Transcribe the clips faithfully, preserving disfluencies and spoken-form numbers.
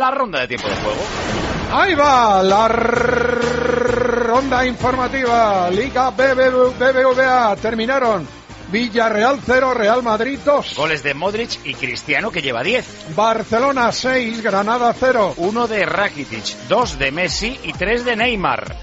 la ronda de tiempo de juego. Ahí va la ronda informativa. Liga B B V A. Terminaron Villarreal cero, Real Madrid dos. Goles de Modric y Cristiano, que lleva diez. Barcelona seis, Granada cero. Uno de Rakitic, dos de Messi y tres de Neymar.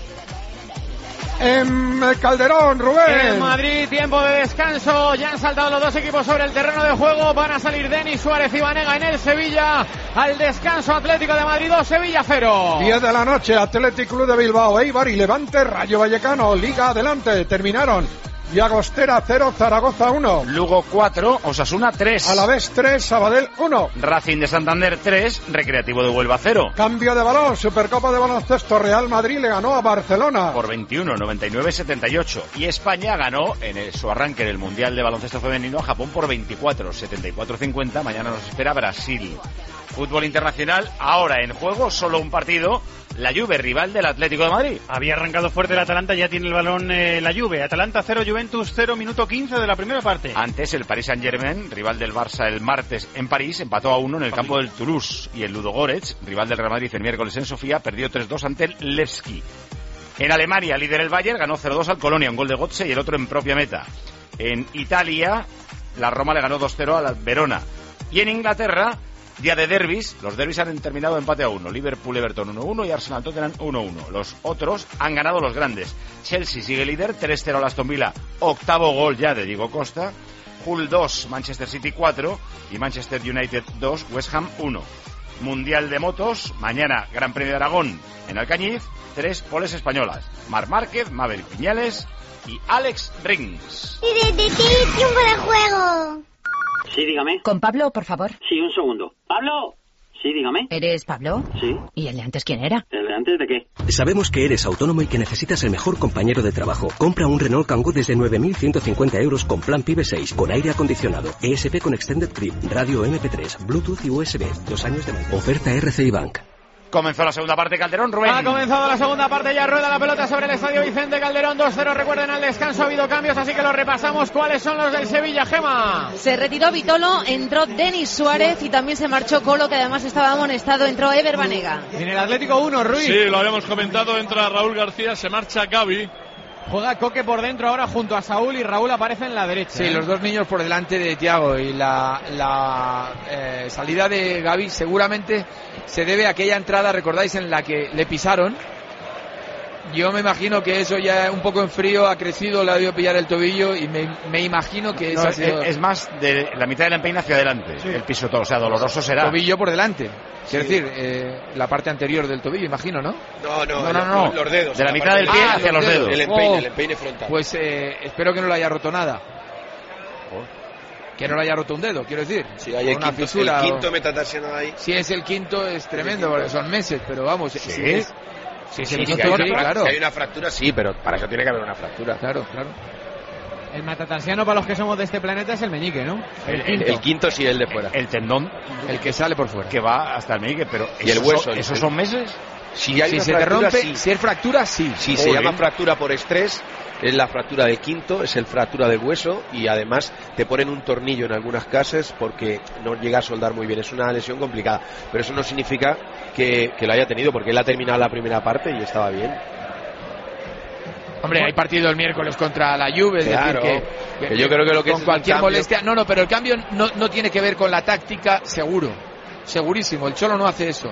En Calderón, Rubén. En Madrid, tiempo de descanso. Ya han saltado los dos equipos sobre el terreno de juego. Van a salir Denis Suárez y Banega en el Sevilla. Al descanso, Atlético de Madrid dos, Sevilla cero. diez de la noche, Athletic Club de Bilbao, Eibar y Levante, Rayo Vallecano. Liga adelante, terminaron. Llagostera cero, Zaragoza uno. Lugo cuatro, Osasuna tres. Alavés tres, Sabadell uno. Racing de Santander tres, Recreativo de Huelva cero. Cambio de balón, Supercopa de baloncesto, Real Madrid le ganó a Barcelona. Por veintiuno, noventa y nueve, setenta y ocho. Y España ganó en el, su arranque en el Mundial de Baloncesto Femenino a Japón por veinticuatro, setenta y cuatro, cincuenta. Mañana nos espera Brasil. Fútbol internacional, ahora en juego, solo un partido. La Juve, rival del Atlético de Madrid. Había arrancado fuerte el Atalanta, ya tiene el balón eh, la Juve. Atalanta cero, Juventus cero, minuto quince de la primera parte. Antes el Paris Saint-Germain, rival del Barça el martes en París, empató a uno en el campo del Toulouse. Y el Ludogorets, rival del Real Madrid el miércoles en Sofía, perdió tres dos ante el Levski. En Alemania, líder el Bayern, ganó cero dos al Colonia, un gol de Götze y el otro en propia meta. En Italia, la Roma le ganó dos cero al Verona. Y en Inglaterra, día de derbis, los derbis han terminado empate a uno. Liverpool-Everton uno uno y Arsenal-Tottenham uno uno. Los otros han ganado los grandes. Chelsea sigue líder, tres cero al Aston Villa, octavo gol ya de Diego Costa. Hull dos, Manchester City cuatro y Manchester United dos, West Ham uno. Mundial de motos, mañana Gran Premio de Aragón en Alcañiz, tres poles españolas. Marc Márquez, Maverick Viñales y Alex Rins. Y de, de ti, tiempo de juego. Sí, dígame. ¿Con Pablo, por favor? Sí, un segundo. ¡Pablo! Sí, dígame. ¿Eres Pablo? Sí. ¿Y el de antes quién era? ¿El de antes de qué? Sabemos que eres autónomo y que necesitas el mejor compañero de trabajo. Compra un Renault Kangoo desde nueve mil ciento cincuenta euros con plan PIB seis, con aire acondicionado, E S P con Extended Grip, radio eme pe tres, Bluetooth y U S B. Dos años de manutención. Oferta R C I Bank. Comenzó la segunda parte, Calderón, Rubén. Ha comenzado la segunda parte, ya rueda la pelota sobre el estadio Vicente Calderón, dos cero. Recuerden, al descanso ha habido cambios, así que los repasamos. ¿Cuáles son los del Sevilla, Gema? Se retiró Vitolo, entró Denis Suárez y también se marchó Colo, que además estaba amonestado, entró Ever Banega. En el Atlético uno, Ruiz. Sí, lo habíamos comentado, entra Raúl García, se marcha Gavi. Juega Coque por dentro ahora junto a Saúl y Raúl aparece en la derecha. Sí, ¿eh? Los dos niños por delante de Thiago y la, la eh, salida de Gavi seguramente se debe a aquella entrada, recordáis, en la que le pisaron. Yo me imagino que eso ya un poco en frío ha crecido, le ha debido pillar el tobillo y me, me imagino que no, esa es, ha sido... es más de la mitad de la empeina hacia adelante, sí. El pisotón, o sea, doloroso será. Tobillo por delante. Sí. Es decir, eh, la parte anterior del tobillo, imagino, ¿no? No, no, no, no, no. Los, los dedos. De la, la mitad del pie ah, hacia los dedos. dedos. El empeine, oh, el empeine frontal. Pues eh, espero que no le haya roto nada. Oh. Que no le haya roto un dedo, quiero decir. Sí, hay el una quinto, fisura, el quinto o... metatarsiano ahí. Si es el quinto es tremendo, porque son meses, pero vamos. ¿Sí? Si es, si es el sí, quinto, si hay, sí, una, claro. si hay una fractura, sí, pero para eso tiene que haber una fractura. Claro, claro. El metatarsiano para los que somos de este planeta es el meñique, ¿no? El, el, quinto. el quinto sí, el de fuera. El tendón. El que sale por fuera. Que va hasta el meñique, pero... Y el hueso. ¿Esos son meses? Si, hay si una se fractura, te rompe, sí. si es fractura, sí. Si se llama fractura por estrés, es la fractura del quinto, es el fractura del hueso y además te ponen un tornillo en algunas casas porque no llega a soldar muy bien. Es una lesión complicada, pero eso no significa que, que lo haya tenido porque él ha terminado la primera parte y estaba bien. Hombre, hay partido el miércoles contra la Juve, claro, es decir que, que yo creo que lo que con es cualquier cambio... molestia, no, no, pero el cambio no, no tiene que ver con la táctica, seguro, segurísimo. El Cholo no hace eso.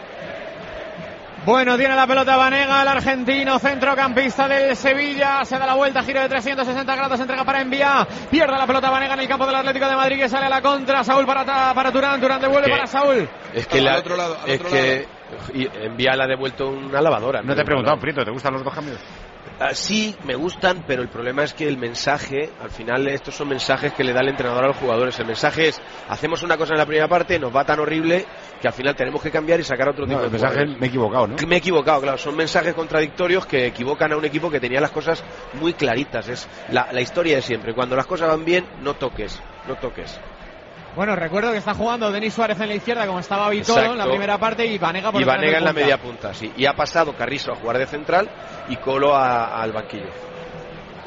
Bueno, tiene la pelota Banega, el argentino centrocampista del Sevilla, se da la vuelta, giro de trescientos sesenta grados, entrega para Envía, pierde la pelota Banega en el campo del Atlético de Madrid, que sale a la contra, Saúl para, para Turán, Turán devuelve para Saúl. Es que, la, al otro lado, al es otro que Envía le ha devuelto una lavadora. No, no te he preguntado, Prieto, ¿te gustan los dos cambios? Uh, sí, me gustan, pero el problema es que el mensaje, al final estos son mensajes que le da el entrenador a los jugadores. El mensaje es, hacemos una cosa en la primera parte, nos va tan horrible que al final tenemos que cambiar y sacar otro tipo no, de el mensaje jugadores. Me he equivocado, ¿no? Me he equivocado, claro, son mensajes contradictorios que equivocan a un equipo que tenía las cosas muy claritas. Es la, la historia de siempre, cuando las cosas van bien, no toques, no toques. Bueno, recuerdo que está jugando Denis Suárez en la izquierda como estaba Vitolo Exacto. en la primera parte y Banega por y Banega en la punta. media punta, sí. Y ha pasado Carrizo a jugar de central y Colo a, a, al banquillo.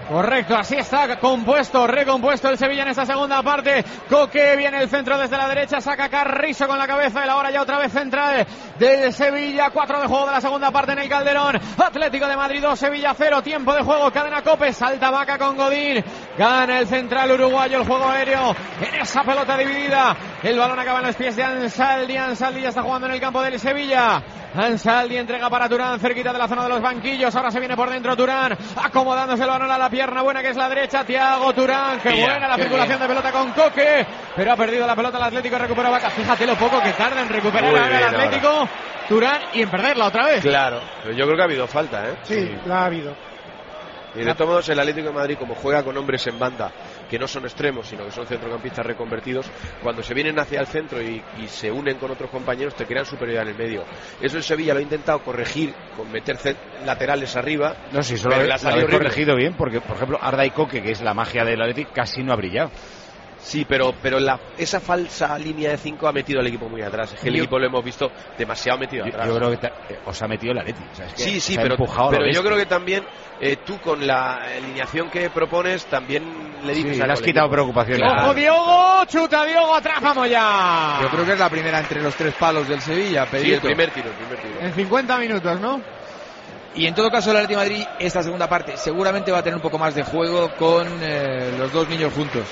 Correcto, así está compuesto, recompuesto el Sevilla en esta segunda parte. Coque viene el centro desde la derecha, saca Carrizo con la cabeza y la hora ya otra vez central del Sevilla. Cuatro de juego de la segunda parte en el Calderón. Atlético de Madrid dos, Sevilla cero. Tiempo de juego, cadena Cope, salta Vaca con Godín. Gana el central uruguayo el juego aéreo en esa pelota dividida. El balón acaba en los pies de Ansaldi. Ansaldi ya está jugando en el campo del Sevilla. Ansaldi entrega para Turán, cerquita de la zona de los banquillos. Ahora se viene por dentro Turán, acomodándose el balón a la pierna buena que es la derecha. Thiago Turán, qué Mira, buena la qué circulación bien. de pelota con Coque, pero ha perdido la pelota el Atlético. Recupera Vaca. Fíjate lo poco que tarda en recuperar Muy ahora el bien, Atlético ahora. Turán y en perderla otra vez. Claro, pero yo creo que ha habido falta, ¿eh? Sí, la ha habido. Y de todos modos, el Atlético de Madrid, como juega con hombres en banda, que no son extremos, sino que son centrocampistas reconvertidos, cuando se vienen hacia el centro y, y se unen con otros compañeros, te crean superioridad en el medio. Eso el Sevilla lo ha intentado corregir con meter laterales arriba. No, sí, solo pero lo le ha ha salido horrible. corregido bien, porque, por ejemplo, Arda y Coque, que es la magia del Atlético, casi no ha brillado. Sí, pero, pero la, esa falsa línea de cinco ha metido al equipo muy atrás. Es que el Yo- equipo lo hemos visto demasiado metido Yo, atrás. yo creo que te- eh, os ha metido el Atlético. O sea, es que Sí, sí, os ha pero, empujado a lo pero yo bestia. creo que también eh, tú con la alineación que propones también le dices Sí, algo le has al quitado equipo. preocupaciones. Claro. Ojo Diogo, chuta Diogo, atrás, vamos ya. Yo creo que es la primera entre los tres palos del Sevilla. Sí, el Pedrito. primer tiro, el primer tiro. En cincuenta minutos, ¿no? Y en todo caso el Atlético de Madrid esta segunda parte seguramente va a tener un poco más de juego con eh, los dos niños juntos.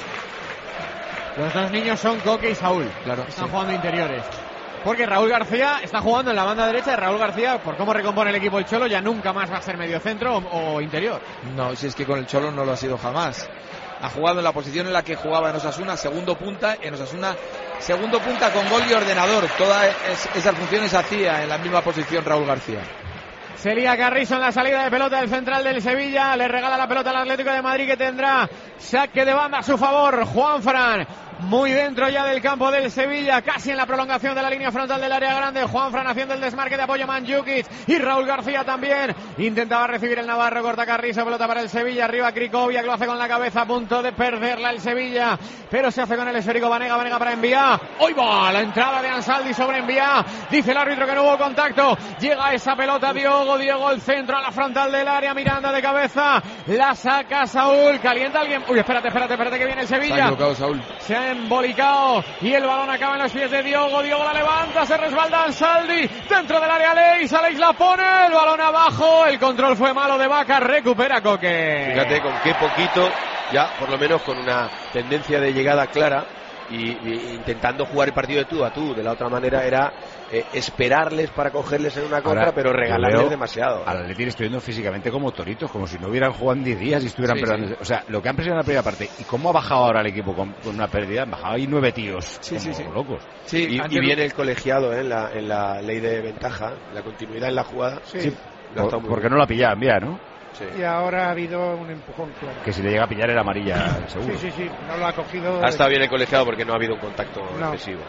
Los dos niños son Coque y Saúl. Claro, Están sí. jugando interiores. Porque Raúl García está jugando en la banda derecha. Y Raúl García, por cómo recompone el equipo el Cholo, ya nunca más va a ser medio centro o, o interior. No, si es que con el Cholo no lo ha sido jamás. Ha jugado en la posición en la que jugaba en Osasuna, segundo punta, en Osasuna, segundo punta con gol y ordenador. Todas es- esas funciones hacía en la misma posición Raúl García. Se lía Carrizo en la salida de pelota del central del Sevilla. Le regala la pelota al Atlético de Madrid, que tendrá saque de banda a su favor. Juanfran, muy dentro ya del campo del Sevilla, casi en la prolongación de la línea frontal del área grande. Juanfran haciendo el desmarque de apoyo, Mandzukic y Raúl García también. Intentaba recibir el Navarro, corta Carrizo, pelota para el Sevilla. Arriba Krikoviak, lo hace con la cabeza, a punto de perderla el Sevilla, pero se hace con el esférico Vanega, Vanega para Enviá. ¡Hoy va! La entrada de Ansaldi sobre Enviá. Dice el árbitro que no hubo contacto. Llega esa pelota Diogo, Diego el centro a la frontal del área, Miranda de cabeza, la saca Saúl, calienta alguien. Uy, espérate, espérate, espérate que viene el Se ha Sevilla. equivocado Saúl. Se ha embolicado y el balón acaba en los pies de Diogo. Diogo la levanta, se resbalda Ansaldi dentro del área. Aleix, Aleix la pone, el balón abajo. El control fue malo de Vaca, recupera Coque. Fíjate con qué poquito, ya por lo menos con una tendencia de llegada clara y, y intentando jugar el partido de tú a tú. De la otra manera era eh, esperarles para cogerles en una contra, Ahora, pero yo regalarles veo demasiado. Al Atleti le estoy viendo físicamente como toritos, como si no hubieran jugado en diez días y estuvieran Sí, perdiendo. O sea, lo que han presionado en la primera parte y cómo ha bajado ahora el equipo con, con una pérdida, han bajado ahí nueve tíos. Sí, como sí, sí. locos. Sí, Y, antes- y viene el colegiado eh, en, la, en la ley de ventaja, la continuidad en la jugada. Sí. Sí, Lo ha estado muy porque bien. no la pillaban bien, ¿no? Sí. Y ahora ha habido un empujón, claro. Que si le llega a pillar era amarilla, seguro. Sí, sí, sí. No lo ha cogido. Ha estado bien el colegiado porque no ha habido un contacto No. excesivo.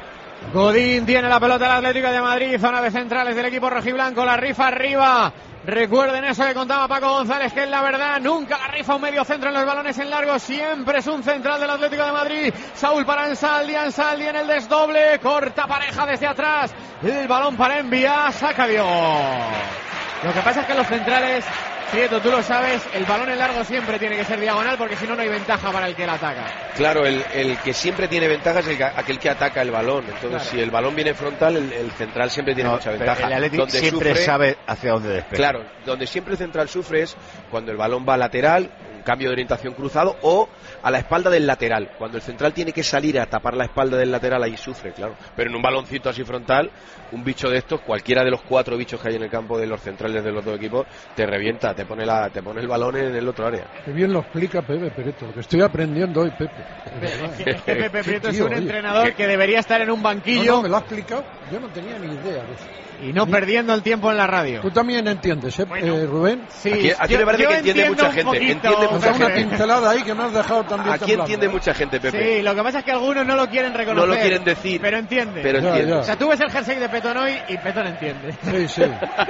Godín tiene la pelota del Atlético de Madrid, zona de centrales del equipo rojiblanco, la rifa arriba. Recuerden eso que contaba Paco González, que es la verdad, nunca la rifa un medio centro en los balones en largo, siempre es un central del Atlético de Madrid. Saúl para Ansaldi, Ansaldi en el desdoble, corta pareja desde atrás, el balón para enviar, saca Diogo. Lo que pasa es que los centrales, Prieto, tú lo sabes, el balón en largo siempre tiene que ser diagonal porque si no, no hay ventaja para el que la ataca. Claro, el, el que siempre tiene ventaja es el que- aquel que ataca el balón. Entonces, Claro. si el balón viene frontal, el, el central siempre tiene No, mucha pero ventaja. el Atlético Donde siempre sufre- sabe hacia dónde despejar. Claro, donde siempre el central sufre es cuando el balón va lateral, un cambio de orientación cruzado, o a la espalda del lateral. Cuando el central tiene que salir a tapar la espalda del lateral, ahí sufre, claro. Pero en un baloncito así frontal, un bicho de estos, cualquiera de los cuatro bichos que hay en el campo de los centrales de los dos equipos, te revienta, te pone la, te pone el balón en el otro área. Qué bien lo explica Pepe Pereto, lo que estoy aprendiendo hoy, Pepe. De verdad. Es que Pepe Prieto es Tío, un oye. entrenador que debería estar en un No, banquillo no, me lo ha explicado. Yo no tenía ni idea de eso. y no perdiendo el tiempo en la radio. Tú también entiendes, ¿eh, Bueno. eh, Rubén? Sí, Aquí- aquí yo- me parece yo que entiende entiendo mucha un gente, poquito, entiende O mucha sea, una gente. pincelada ahí que me has dejado también Aquí temblando. entiende mucha gente, Pepe. Sí, lo que pasa es que algunos no lo quieren reconocer. No lo quieren decir, pero entiende. pero Ya, entiende. ya. O sea, tú ves el jersey de Petonoy y Petón entiende. Sí, sí.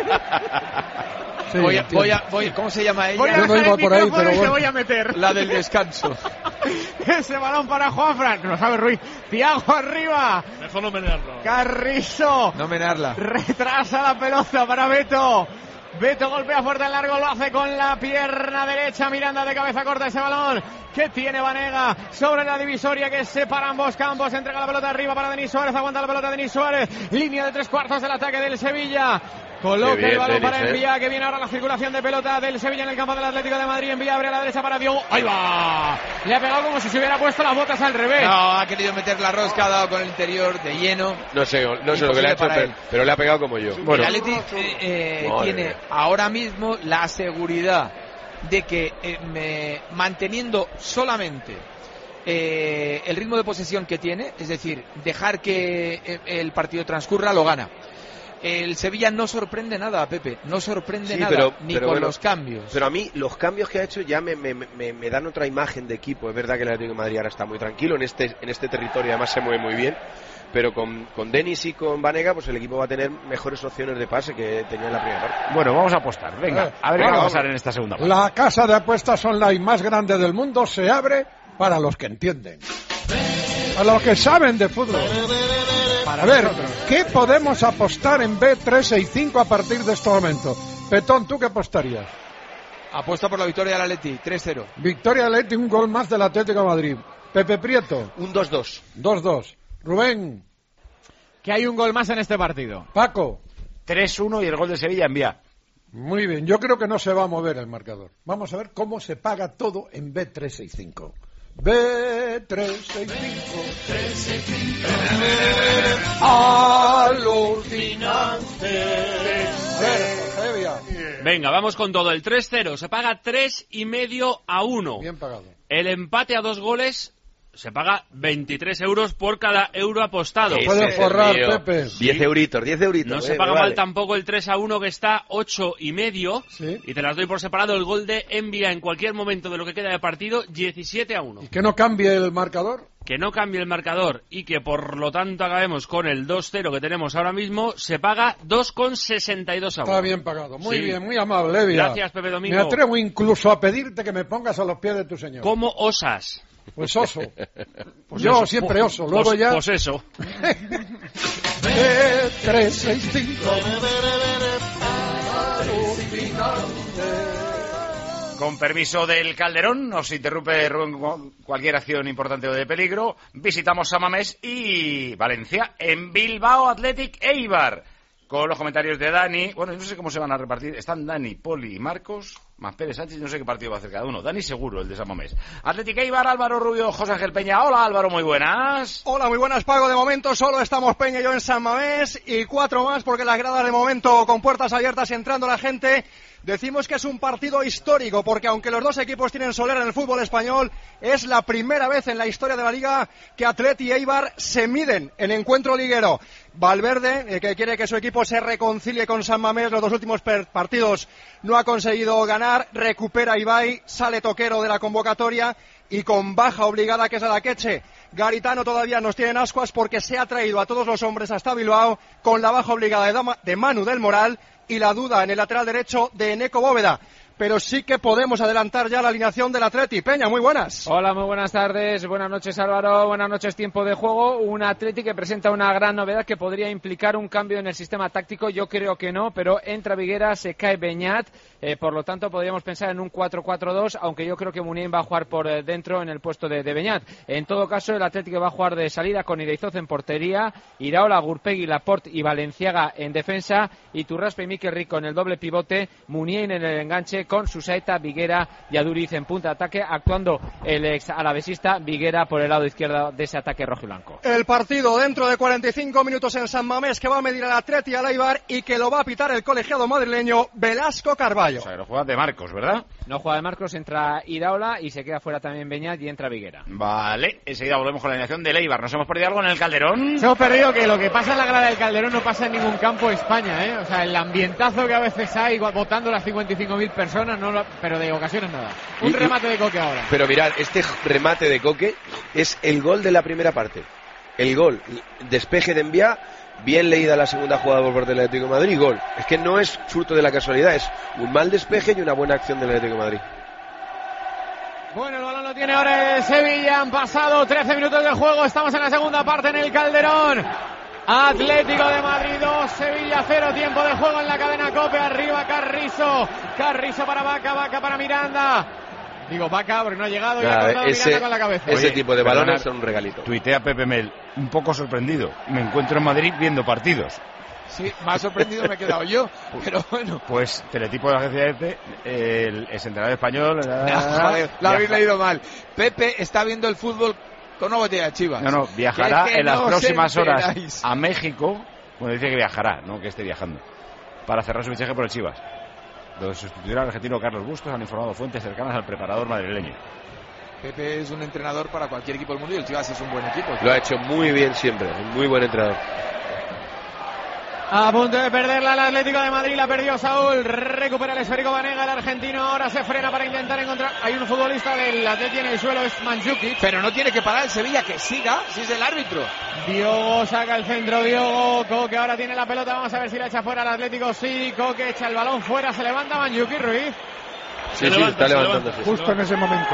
Sí, voy, a, entiendo. voy a, voy, ¿cómo se llama ella? Voy a Yo no dejar iba el por ahí, micrófono pero y se bueno. voy a meter. La del descanso. Ese balón para Juanfran, no lo sabe Ruiz. Thiago arriba. Mejor no menearlo. Carrizo. No menarla. Retrasa la pelota para Beto. Beto golpea fuerte al largo, lo hace con la pierna derecha. Miranda de cabeza corta ese balón que tiene Banega sobre la divisoria que separa ambos campos. Entrega la pelota arriba para Denis Suárez, aguanta la pelota Denis Suárez. Línea de tres cuartos del ataque del Sevilla. Coloca bien, el balón Denis, para Envía, eh. que viene ahora la circulación de pelota del Sevilla en el campo del Atlético de Madrid. Envía, abre a la derecha para Diogo. ¡Ahí va! Le ha pegado como si se hubiera puesto las botas al revés. No, ha querido meter la rosca, ha dado con el interior de lleno. No sé, no sé lo que le ha hecho, pero, pero le ha pegado como yo. Bueno, el Atleti eh, eh, tiene mía. ahora mismo la seguridad de que eh, me, manteniendo solamente eh, el ritmo de posesión que tiene, es decir, dejar que eh, el partido transcurra, lo gana. El Sevilla no sorprende nada, Pepe, no sorprende sí, nada, pero, ni pero con bueno, los cambios. Pero a mí los cambios que ha hecho ya me, me, me, me dan otra imagen de equipo. Es verdad que el Atlético de Madrid ahora está muy tranquilo en este, en este territorio, además se mueve muy bien. Pero con, con Denis y con Banega, pues el equipo va a tener mejores opciones de pase que tenía en la primera parte. Bueno, vamos a apostar. Venga, a ver qué va a pasar en esta segunda parte. La casa de apuestas online más grande del mundo se abre para los que entienden, para los que saben de fútbol. A ver, ¿qué podemos apostar en B trescientos sesenta y cinco a partir de este momento? Petón, ¿tú qué apostarías? Apuesta por la victoria del Atleti, tres cero. Victoria del Atleti, un gol más del Atlético de Madrid. Pepe Prieto. Un dos dos. dos dos. Rubén. Que hay un gol más en este partido. Paco. tres uno y el gol de Sevilla Envía. Muy bien, yo creo que no se va a mover el marcador. Vamos a ver cómo se paga todo en B trescientos sesenta y cinco. B trescientos sesenta y cinco. Alucinante. Venga, vamos con todo. El tres cero se paga tres y medio a uno. Bien pagado. El empate a dos goles se paga veintitrés euros por cada euro apostado. Puede forrar, Pepe. diez euritos, diez euritos. No eh, se paga vale. mal tampoco el tres a uno que está ocho y medio. ¿Sí? Y te las doy por separado. El gol de Envía en cualquier momento de lo que queda de partido, diecisiete a uno. ¿Y que no cambie el marcador? Que no cambie el marcador y que por lo tanto acabemos con el dos cero que tenemos ahora mismo, se paga dos con sesenta y dos a uno. Está bien pagado. Muy sí. bien, muy amable, Evia. Gracias, Pepe Domingo. Me atrevo incluso a pedirte que me pongas a los pies de tu señor. ¿Cómo osas? Pues oso. Pues Yo eso. siempre oso. Luego pues, ya... Pues eso. B trescientos sesenta y cinco. Con permiso del Calderón, nos interrumpe Rubén cualquier acción importante o de peligro. Visitamos San Mamés y Valencia en Bilbao Athletic Eibar. Con los comentarios de Dani. Bueno, no sé cómo se van a repartir. Están Dani, Poli y Marcos, más Pérez Sánchez. No sé qué partido va a hacer cada uno. Dani seguro, el de San Mamés. Athletic Eibar, Álvaro Rubio, José Ángel Peña. Hola Álvaro, muy buenas. Hola, muy buenas, Paco. De momento solo estamos Peña y yo en San Mamés y cuatro más porque las gradas de momento con puertas abiertas entrando la gente. Decimos que es un partido histórico porque aunque los dos equipos tienen solera en el fútbol español, es la primera vez en la historia de la Liga que Athletic y Eibar se miden en encuentro liguero. Valverde, eh, que quiere que su equipo se reconcilie con San Mamés, los dos últimos partidos no ha conseguido ganar, recupera Ibai, sale Toquero de la convocatoria y con baja obligada que es a la Queche. Garitano todavía nos tiene en ascuas porque se ha traído a todos los hombres hasta Bilbao con la baja obligada de, Dama, de Manu del Moral y la duda en el lateral derecho de Eneco Bóveda. Pero sí que podemos adelantar ya la alineación del Atleti. Peña, muy buenas. Hola, muy buenas tardes. Buenas noches, Álvaro. Buenas noches, tiempo de juego. Un Atleti que presenta una gran novedad que podría implicar un cambio en el sistema táctico. Yo creo que no, pero entra Viguera, se cae Beñat. Eh, por lo tanto, podríamos pensar en un cuatro cuatro dos, aunque yo creo que Muniain va a jugar por eh, dentro en el puesto de, de Beñat. En todo caso, el Atlético va a jugar de salida con Ireizoz en portería, Iraola, Gurpegui, Laporte y Valenciaga en defensa, y Turraspe y Mikel Rico en el doble pivote, Muniain en el enganche con Susaeta, Viguera y Aduriz en punta de ataque, actuando el ex alavesista Viguera por el lado izquierdo de ese ataque rojo y blanco. El partido dentro de cuarenta y cinco minutos en San Mamés, que va a medir al Atleti y al Eibar y que lo va a pitar el colegiado madrileño Velasco Carballo. O sea, lo juega de Marcos, ¿verdad? No juega de Marcos, entra Iraola y se queda fuera también Beñat y entra Viguera. Vale, enseguida volvemos con la alineación del Eibar. ¿Nos hemos perdido algo en el Calderón? Nos hemos perdido que lo que pasa en la grada del Calderón no pasa en ningún campo de España, ¿eh? O sea, el ambientazo que a veces hay votando las cincuenta y cinco mil personas, no lo, pero de ocasiones nada. Un y, remate de Coque ahora. Pero mirad, este remate de Coque es el gol de la primera parte. El gol, despeje de Envía, bien leída la segunda jugada por parte del Atlético de Madrid, gol. Es que no es fruto de la casualidad, es un mal despeje y una buena acción del Atlético de Madrid. Bueno, el balón lo tiene ahora el Sevilla, han pasado trece minutos del juego, estamos en la segunda parte en el Calderón. Atlético de Madrid dos, Sevilla cero, tiempo de juego en la cadena COPE, arriba Carrizo, Carrizo para Vaca, Vaca para Miranda. Digo Vaca porque no ha llegado y ha cortado ese, Miranda con la cabeza. Ese Oye, tipo de balones perdonad, son un regalito. Tuitea Pepe Mel, un poco sorprendido. Me encuentro en Madrid viendo partidos. Sí, más sorprendido me he quedado yo, pero bueno. Pues teletipo de la agencia EFE, el, el entrenador español. No, joder, lo habéis leído mal. Pepe está viendo el fútbol con una botella de Chivas. No, no, viajará es que en las no próximas horas enteráis. a México. Bueno, dice que viajará, no que esté viajando, para cerrar su fichaje por el Chivas. Lo sustituirá al argentino Carlos Bustos, han informado fuentes cercanas al preparador madrileño. Pepe es un entrenador para cualquier equipo del mundo y el Chivas es un buen equipo. Lo ha hecho muy bien siempre, un muy buen entrenador. A punto de perderla el Atlético de Madrid, la perdió Saúl, recupera el esférico Vanega, el argentino ahora se frena para intentar encontrar, hay un futbolista del Atlético en el suelo, es Mandzukic. Pero no tiene que parar el Sevilla, que siga, si es el árbitro. Diogo saca el centro, Diogo, Coque ahora tiene la pelota, vamos a ver si la echa fuera el Atlético, sí, Coque echa el balón fuera, se levanta Mandzukic, Ruiz. Sí, sí, está levantándose. Justo en ese momento.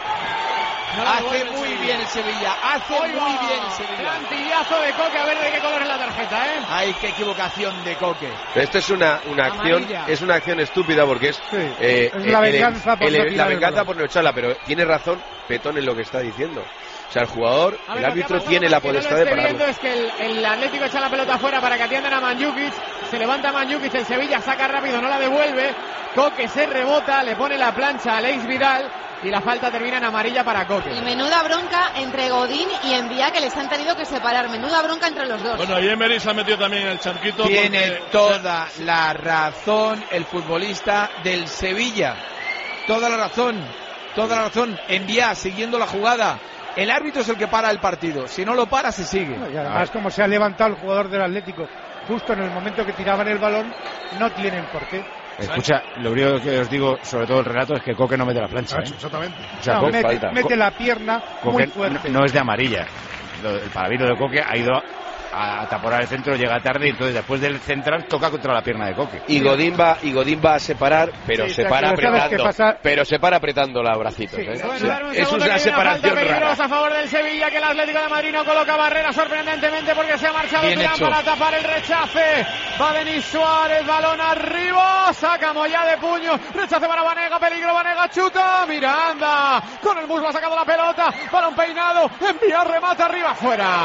No hace muy bien el Sevilla, hace Oiga, muy bien el Sevilla. Plantillazo de Coque, a ver de qué color es la tarjeta, ¿eh? Ay, qué equivocación de Coque. Esto es una, una acción, Amarilla. es una acción estúpida porque es, Sí, eh, es la el- venganza por el- no la tirar el venganza balón. por no echarla, pero tiene razón Petón en lo que está diciendo. O sea, el jugador, A ver, el lo árbitro que ha pasado, tiene la para que potestad no de lo esté pararlo. viendo es que el, el Atlético echa la pelota afuera para que atiendan a Mandzukic, se levanta Mandzukic, el Sevilla saca rápido, no la devuelve, Coque se rebota, le pone la plancha a Aleix Vidal y la falta termina en amarilla para Coque. Y menuda bronca entre Godín y Envía, que les han tenido que separar. Menuda bronca entre los dos. Bueno, y Emery se ha metido también en el charquito. Tiene porque- toda la razón el futbolista del Sevilla. Toda la razón, toda la razón. Envía siguiendo la jugada. El árbitro es el que para el partido. Si no lo para, se sigue. Y además, como se ha levantado el jugador del Atlético justo en el momento que tiraban el balón, no tienen por qué. Escucha, lo único que os digo, sobre todo el relato, es que Coque no mete la plancha. ¿eh? Exactamente. O sea, No, Coque, mete, falta. mete Co- la pierna Coque muy no, fuerte. no es de amarilla. Lo- El paravino de Coque ha ido a, a taponar el centro, llega tarde y entonces después del central toca contra la pierna de Coque. Y Godín va, y Godín va a separar, pero Sí, se pero para ¿sabes qué apretando. pasa? Pero se para apretando los bracitos. Sí, ¿eh? bueno, O sea, Dar un es segundo una que hay separación falta peligrosa rara. a favor del Sevilla, que el Atlético de Madrid no coloca barrera sorprendentemente porque se ha marchado Bien Durán hecho. para tapar el rechace. Va Denis Suárez, balón arriba, saca Moyá de puño, rechace para Vanega, peligro, Vanega chuta, Miranda, con el muslo ha sacado la pelota, balón peinado, envía, remata arriba,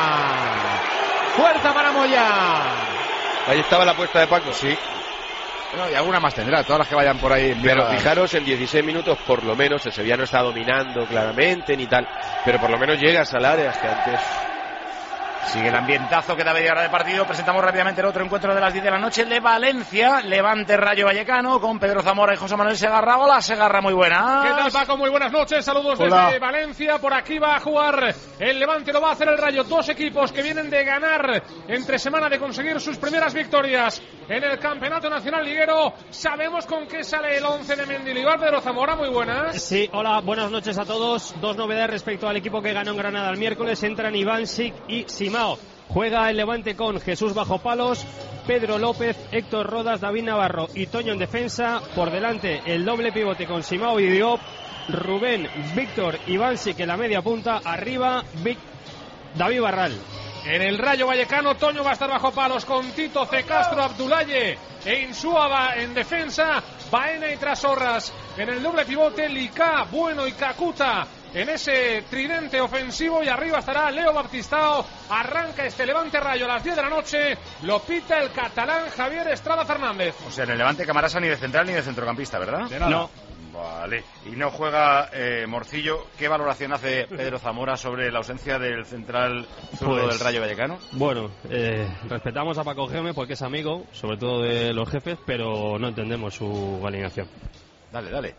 fuera. Fuerza para Moyá. Ahí estaba la apuesta de Paco. Sí. Bueno, y alguna más tendrá, todas las que vayan por ahí. Pero enviadas. fijaros, en dieciséis minutos por lo menos el Sevilla no está dominando claramente ni tal, pero por lo menos llegas al área que antes. Sigue el ambientazo, queda media hora de partido. Presentamos rápidamente el otro encuentro de las diez de la noche de Valencia. Levante Rayo Vallecano con Pedro Zamora y José Manuel Segarra. Hola, Segarra, muy buena. ¿Qué tal, Paco? Muy buenas noches. Saludos Hola. desde Valencia. Por aquí va a jugar el Levante, lo va a hacer el Rayo. Dos equipos que vienen de ganar entre semana, de conseguir sus primeras victorias en el Campeonato Nacional Liguero. Sabemos con qué sale el once de Mendilibar. Pedro Zamora, muy buenas. Sí, hola, buenas noches a todos. Dos novedades respecto al equipo que ganó en Granada el miércoles. Entran Ivancic y Simao. Juega el Levante con Jesús bajo palos, Pedro López, Héctor Rodas, David Navarro y Toño en defensa. Por delante el doble pivote con Simao y Diop, Rubén, Víctor, Ivancic en la media punta. Arriba Vic, David Barral. En el Rayo Vallecano, Toño va a estar bajo palos con Tito, C. Castro, Abdulaye e Insúa en defensa. Baena y Trasorras en el doble pivote, Licá, Bueno y Kakuta en ese tridente ofensivo, y arriba estará Leo Baptistao. Arranca este Levante Rayo a las diez de la noche, lo pita el catalán Javier Estrada Fernández. O sea, en el Levante Camarasa ni de central ni de centrocampista, ¿verdad? De nada. No. Vale. Y no juega eh, Morcillo. ¿Qué valoración hace Pedro Zamora sobre la ausencia del central zurdo Pues, del Rayo Vallecano? Bueno, eh, respetamos a Paco Gémez porque es amigo, sobre todo de los jefes, pero no entendemos su alineación. Dale, dale.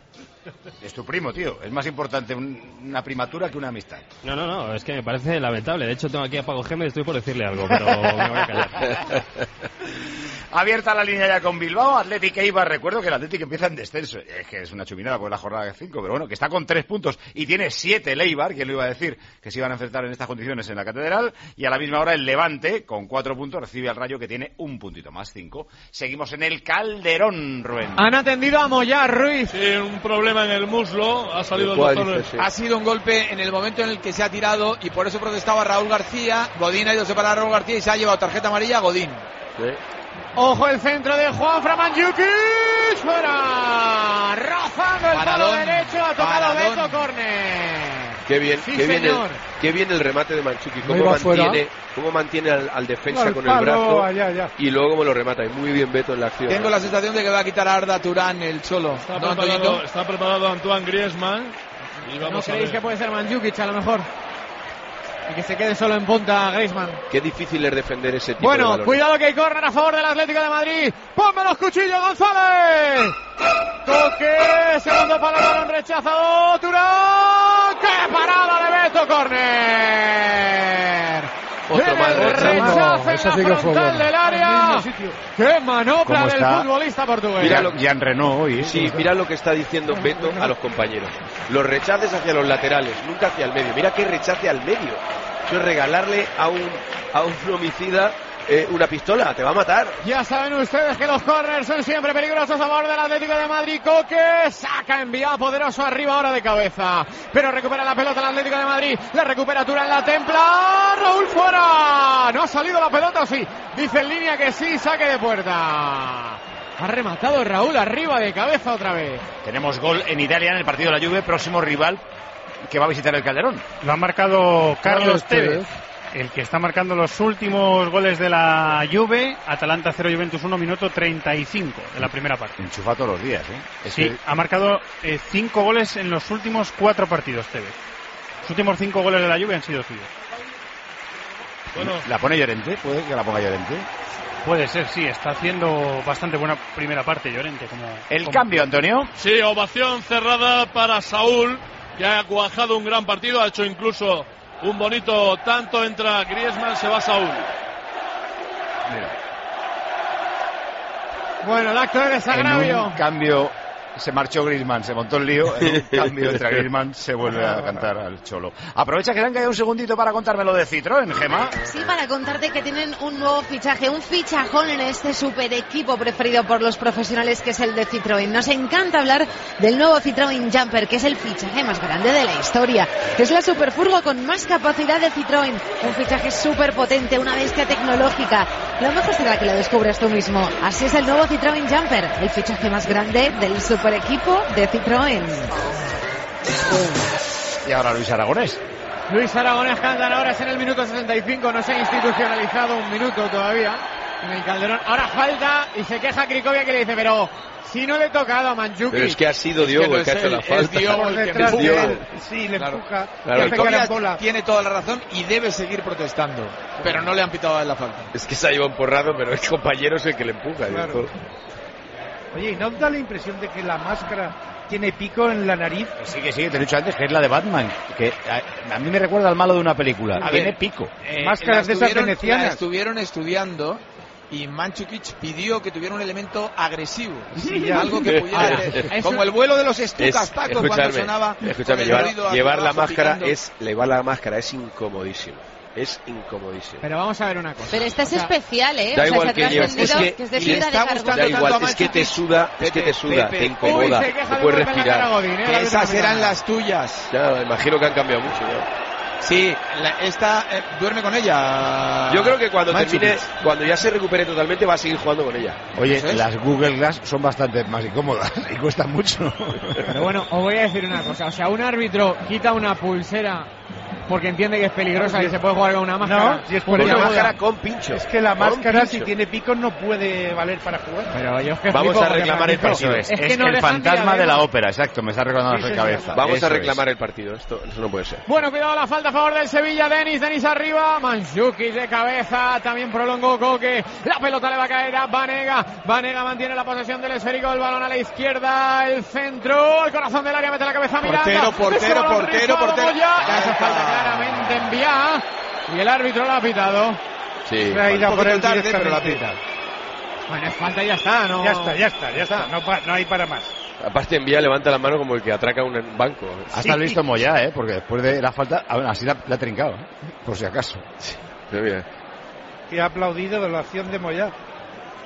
Es tu primo, tío. Es más importante un- una primatura que una amistad. No, no, no, es que me parece lamentable. De hecho, tengo aquí a Paco Gémez, estoy por decirle algo, pero me voy a callar. Abierta la línea ya con Bilbao, Atlético Eibar. Recuerdo que el Atlético empieza en descenso. Es que es una chuminada por la jornada de cinco, pero bueno, que está con tres puntos y tiene siete el Eibar, que lo iba a decir, que se iban a enfrentar en estas condiciones en la Catedral. Y a la misma hora el Levante, con cuatro puntos, recibe al Rayo, que tiene un puntito más, cinco. Seguimos en el Calderón, Rubén. Han atendido a Moyá, Ruiz. Sí, un problema zona en el muslo, ha salido el Cuádriceps, doctor. sí. Ha sido un golpe en el momento en el que se ha tirado y por eso protestaba Raúl García. Godín ha ido a separar a Raúl García y se ha llevado tarjeta amarilla a Godín. Sí. Ojo el centro de Juan Framanjukic, fuera, rozando el palo Paradón, derecho, ha tocado paradón. Beto Córner. Qué bien, Sí, qué bien, el, señor. qué bien el remate de Mandzukic, No cómo iba mantiene, fuera. cómo mantiene al, al defensa Al con palo, el brazo allá, allá. y luego cómo lo remata. Y muy bien Beto en la acción. Tengo la sensación de que va a quitar a Arda Turán el Cholo. Está, ¿No, preparado, Antoñito? está preparado Antoine Griezmann. Y ¿No vamos a creéis ver. que puede ser Mandzukic a lo mejor? Y que se quede solo en punta Griezmann. Qué difícil es defender ese tipo de Bueno, balones. cuidado que hay córner a favor del Atlético de Madrid. ¡Ponme los cuchillos, González! Toque, segundo palo, balón rechazado, Turán. ¡Qué parada de Beto, córner! Otro En mal el rechazo. rechazo No, en ese la sí que fue frontal bueno. del área. ¡Qué manopla ¿Cómo del está? futbolista portugués! Mira lo- Jan Renault hoy. ¿eh? Sí, mira lo que está diciendo Beto a los compañeros. Los rechaces hacia los laterales, nunca hacia el medio. Mira qué rechace al medio. Eso es regalarle a un, a un homicida eh, una pistola, te va a matar. Ya saben ustedes que los corners son siempre peligrosos a favor del Atlético de Madrid. Coque saca, envía poderoso arriba ahora de cabeza. Pero recupera la pelota el Atlético de Madrid. La recupera Turán, la templa. Raúl fuera. No ha salido la pelota, sí. Dice en línea que sí, saque de puerta. Ha rematado Raúl arriba de cabeza otra vez. Tenemos gol en Italia en el partido de la Juve, próximo rival que va a visitar el Calderón. Lo ha marcado Carlos Carlos Tevez, Tevez. el que está marcando los últimos goles de la Juve. Atalanta cero, Juventus uno, minuto treinta y cinco de la primera parte. Enchufa todos los días, ¿eh? Es Sí, que- ha marcado eh, cinco goles en los últimos cuatro partidos, Tevez. Los últimos cinco goles de la Juve han sido suyos. Bueno, ¿La pone Llorente? ¿Puede que la ponga Llorente? Puede ser, sí, está haciendo bastante buena primera parte Llorente. Como, El como- cambio, Antonio. sí, ovación cerrada para Saúl, que ha cuajado un gran partido, ha hecho incluso un bonito tanto, entra Griezmann, se va Saúl. Bueno, el acto de desagravio. En un cambio se marchó Griezmann, se montó el lío. En un cambio entre Griezmann se vuelve a cantar al Cholo. Aprovecha que le han caído un segundito para contarme lo de Citroën, Gemma. Sí, para contarte que tienen un nuevo fichaje, un fichajón en este super equipo preferido por los profesionales, que es el de Citroën. Nos encanta hablar del nuevo Citroën Jumper, que es el fichaje más grande de la historia. Es la superfurgo con más capacidad de Citroën, un fichaje súper potente, una bestia tecnológica. Lo mejor será que lo descubras tú mismo. Así es el nuevo Citroën Jumper, el fichaje más grande del super equipo de Citroën. Y ahora Luis Aragonés. Luis Aragonés cantan ahora, es en el minuto sesenta y cinco, no se ha institucionalizado un minuto todavía en el Calderón. Ahora falta y se queja Cricovia, que le dice, pero si no le he tocado a Mandzukic. Pero es que ha sido Diogo el que ha hecho la falta. Diogo el que detrás empuja. de Diogo. él. Sí, le Claro. empuja. Claro, y el hace Cricovia carambola. Tiene toda la razón y debe seguir protestando. Pero no le han pitado a él la falta. Es que se ha llevado un porrado, pero el compañero es el que le empuja. Claro. Oye, ¿y no os da la impresión de que la máscara tiene pico en la nariz? Sí, que sí, te he dicho antes que es la de Batman. Que a, a mí me recuerda al malo de una película. A Tiene ver, pico. Eh, Máscaras la de esas estuvieron- venecianas. la estuvieron estudiando y Mandzukic pidió que tuviera un elemento agresivo. Sí, ya. Algo que pudiera Ahora, hacer. eso- Como el vuelo de los estucas, Es- Paco, cuando escúchame, sonaba escúchame, con el llevar, ruido hacia llevar la abajo máscara picando. es llevar la máscara es incomodísimo. Es incomodísimo. Pero vamos a ver una cosa. Pero este es O sea, especial, ¿eh? da o sea, igual se ha que lleves, trascendido es que- que es de y le fibra está de gustando Da carbono. tanto igual, a es que te Mandzukic. suda, es que te Pepe, suda, Pepe. te incomoda, Uy, se queja no de puedes golpe en la cara respirar. Godín, ¿eh? Que La esas última eran mirada. las tuyas. Ya, imagino que han cambiado mucho. ¿no? Sí, la- esta eh, duerme con ella. Yo creo que cuando Mandzukic. termine, cuando ya se recupere totalmente, va a seguir jugando con ella. Oye, ¿Eso es? las Google Glass son bastante más incómodas y cuestan mucho. Pero bueno, os voy a decir una cosa. O sea, un árbitro quita una pulsera porque entiende que es peligrosa y se puede jugar con una máscara. No, si es Pues por Con no una la jodas. máscara con pincho. Es que la Con máscara, pincho. si tiene picos, no puede valer para jugar. Pero yo es que Vamos flipo a porque reclamar el Francisco, partido. Es, Es es que no el dejan fantasma de la diadema. ópera, exacto, me está recordando Sí, la señor. cabeza. Vamos Eso a es. reclamar el partido. Esto, eso no puede ser. Bueno, cuidado la falta a favor del Sevilla. Denis, Denis arriba. Mandzukic de cabeza. También prolongó Coque. La pelota le va a caer a Vanega. Vanega mantiene la posesión del esférico. El balón a la izquierda. El centro. El corazón del área. Mete la cabeza Miranda. Portero, portero, Ese balón portero, rizado, portero. Moya. Ya Hace está. falta claramente en Vía. Y el árbitro lo ha pitado. Sí. Se ha ido Un por poquito él tarde, pero la directamente. pita. Bueno, es falta y ya está, ¿no? Ya está, ya está, ya está. No, pa- no hay para más. Aparte, en Vía levanta la mano como el que atraca un banco. Hasta el visto Moya, ¿eh? Porque después de la falta, aún así la, la ha trincado, ¿eh? Por si acaso. Pero mira, Que ha aplaudido de la acción de Moyá.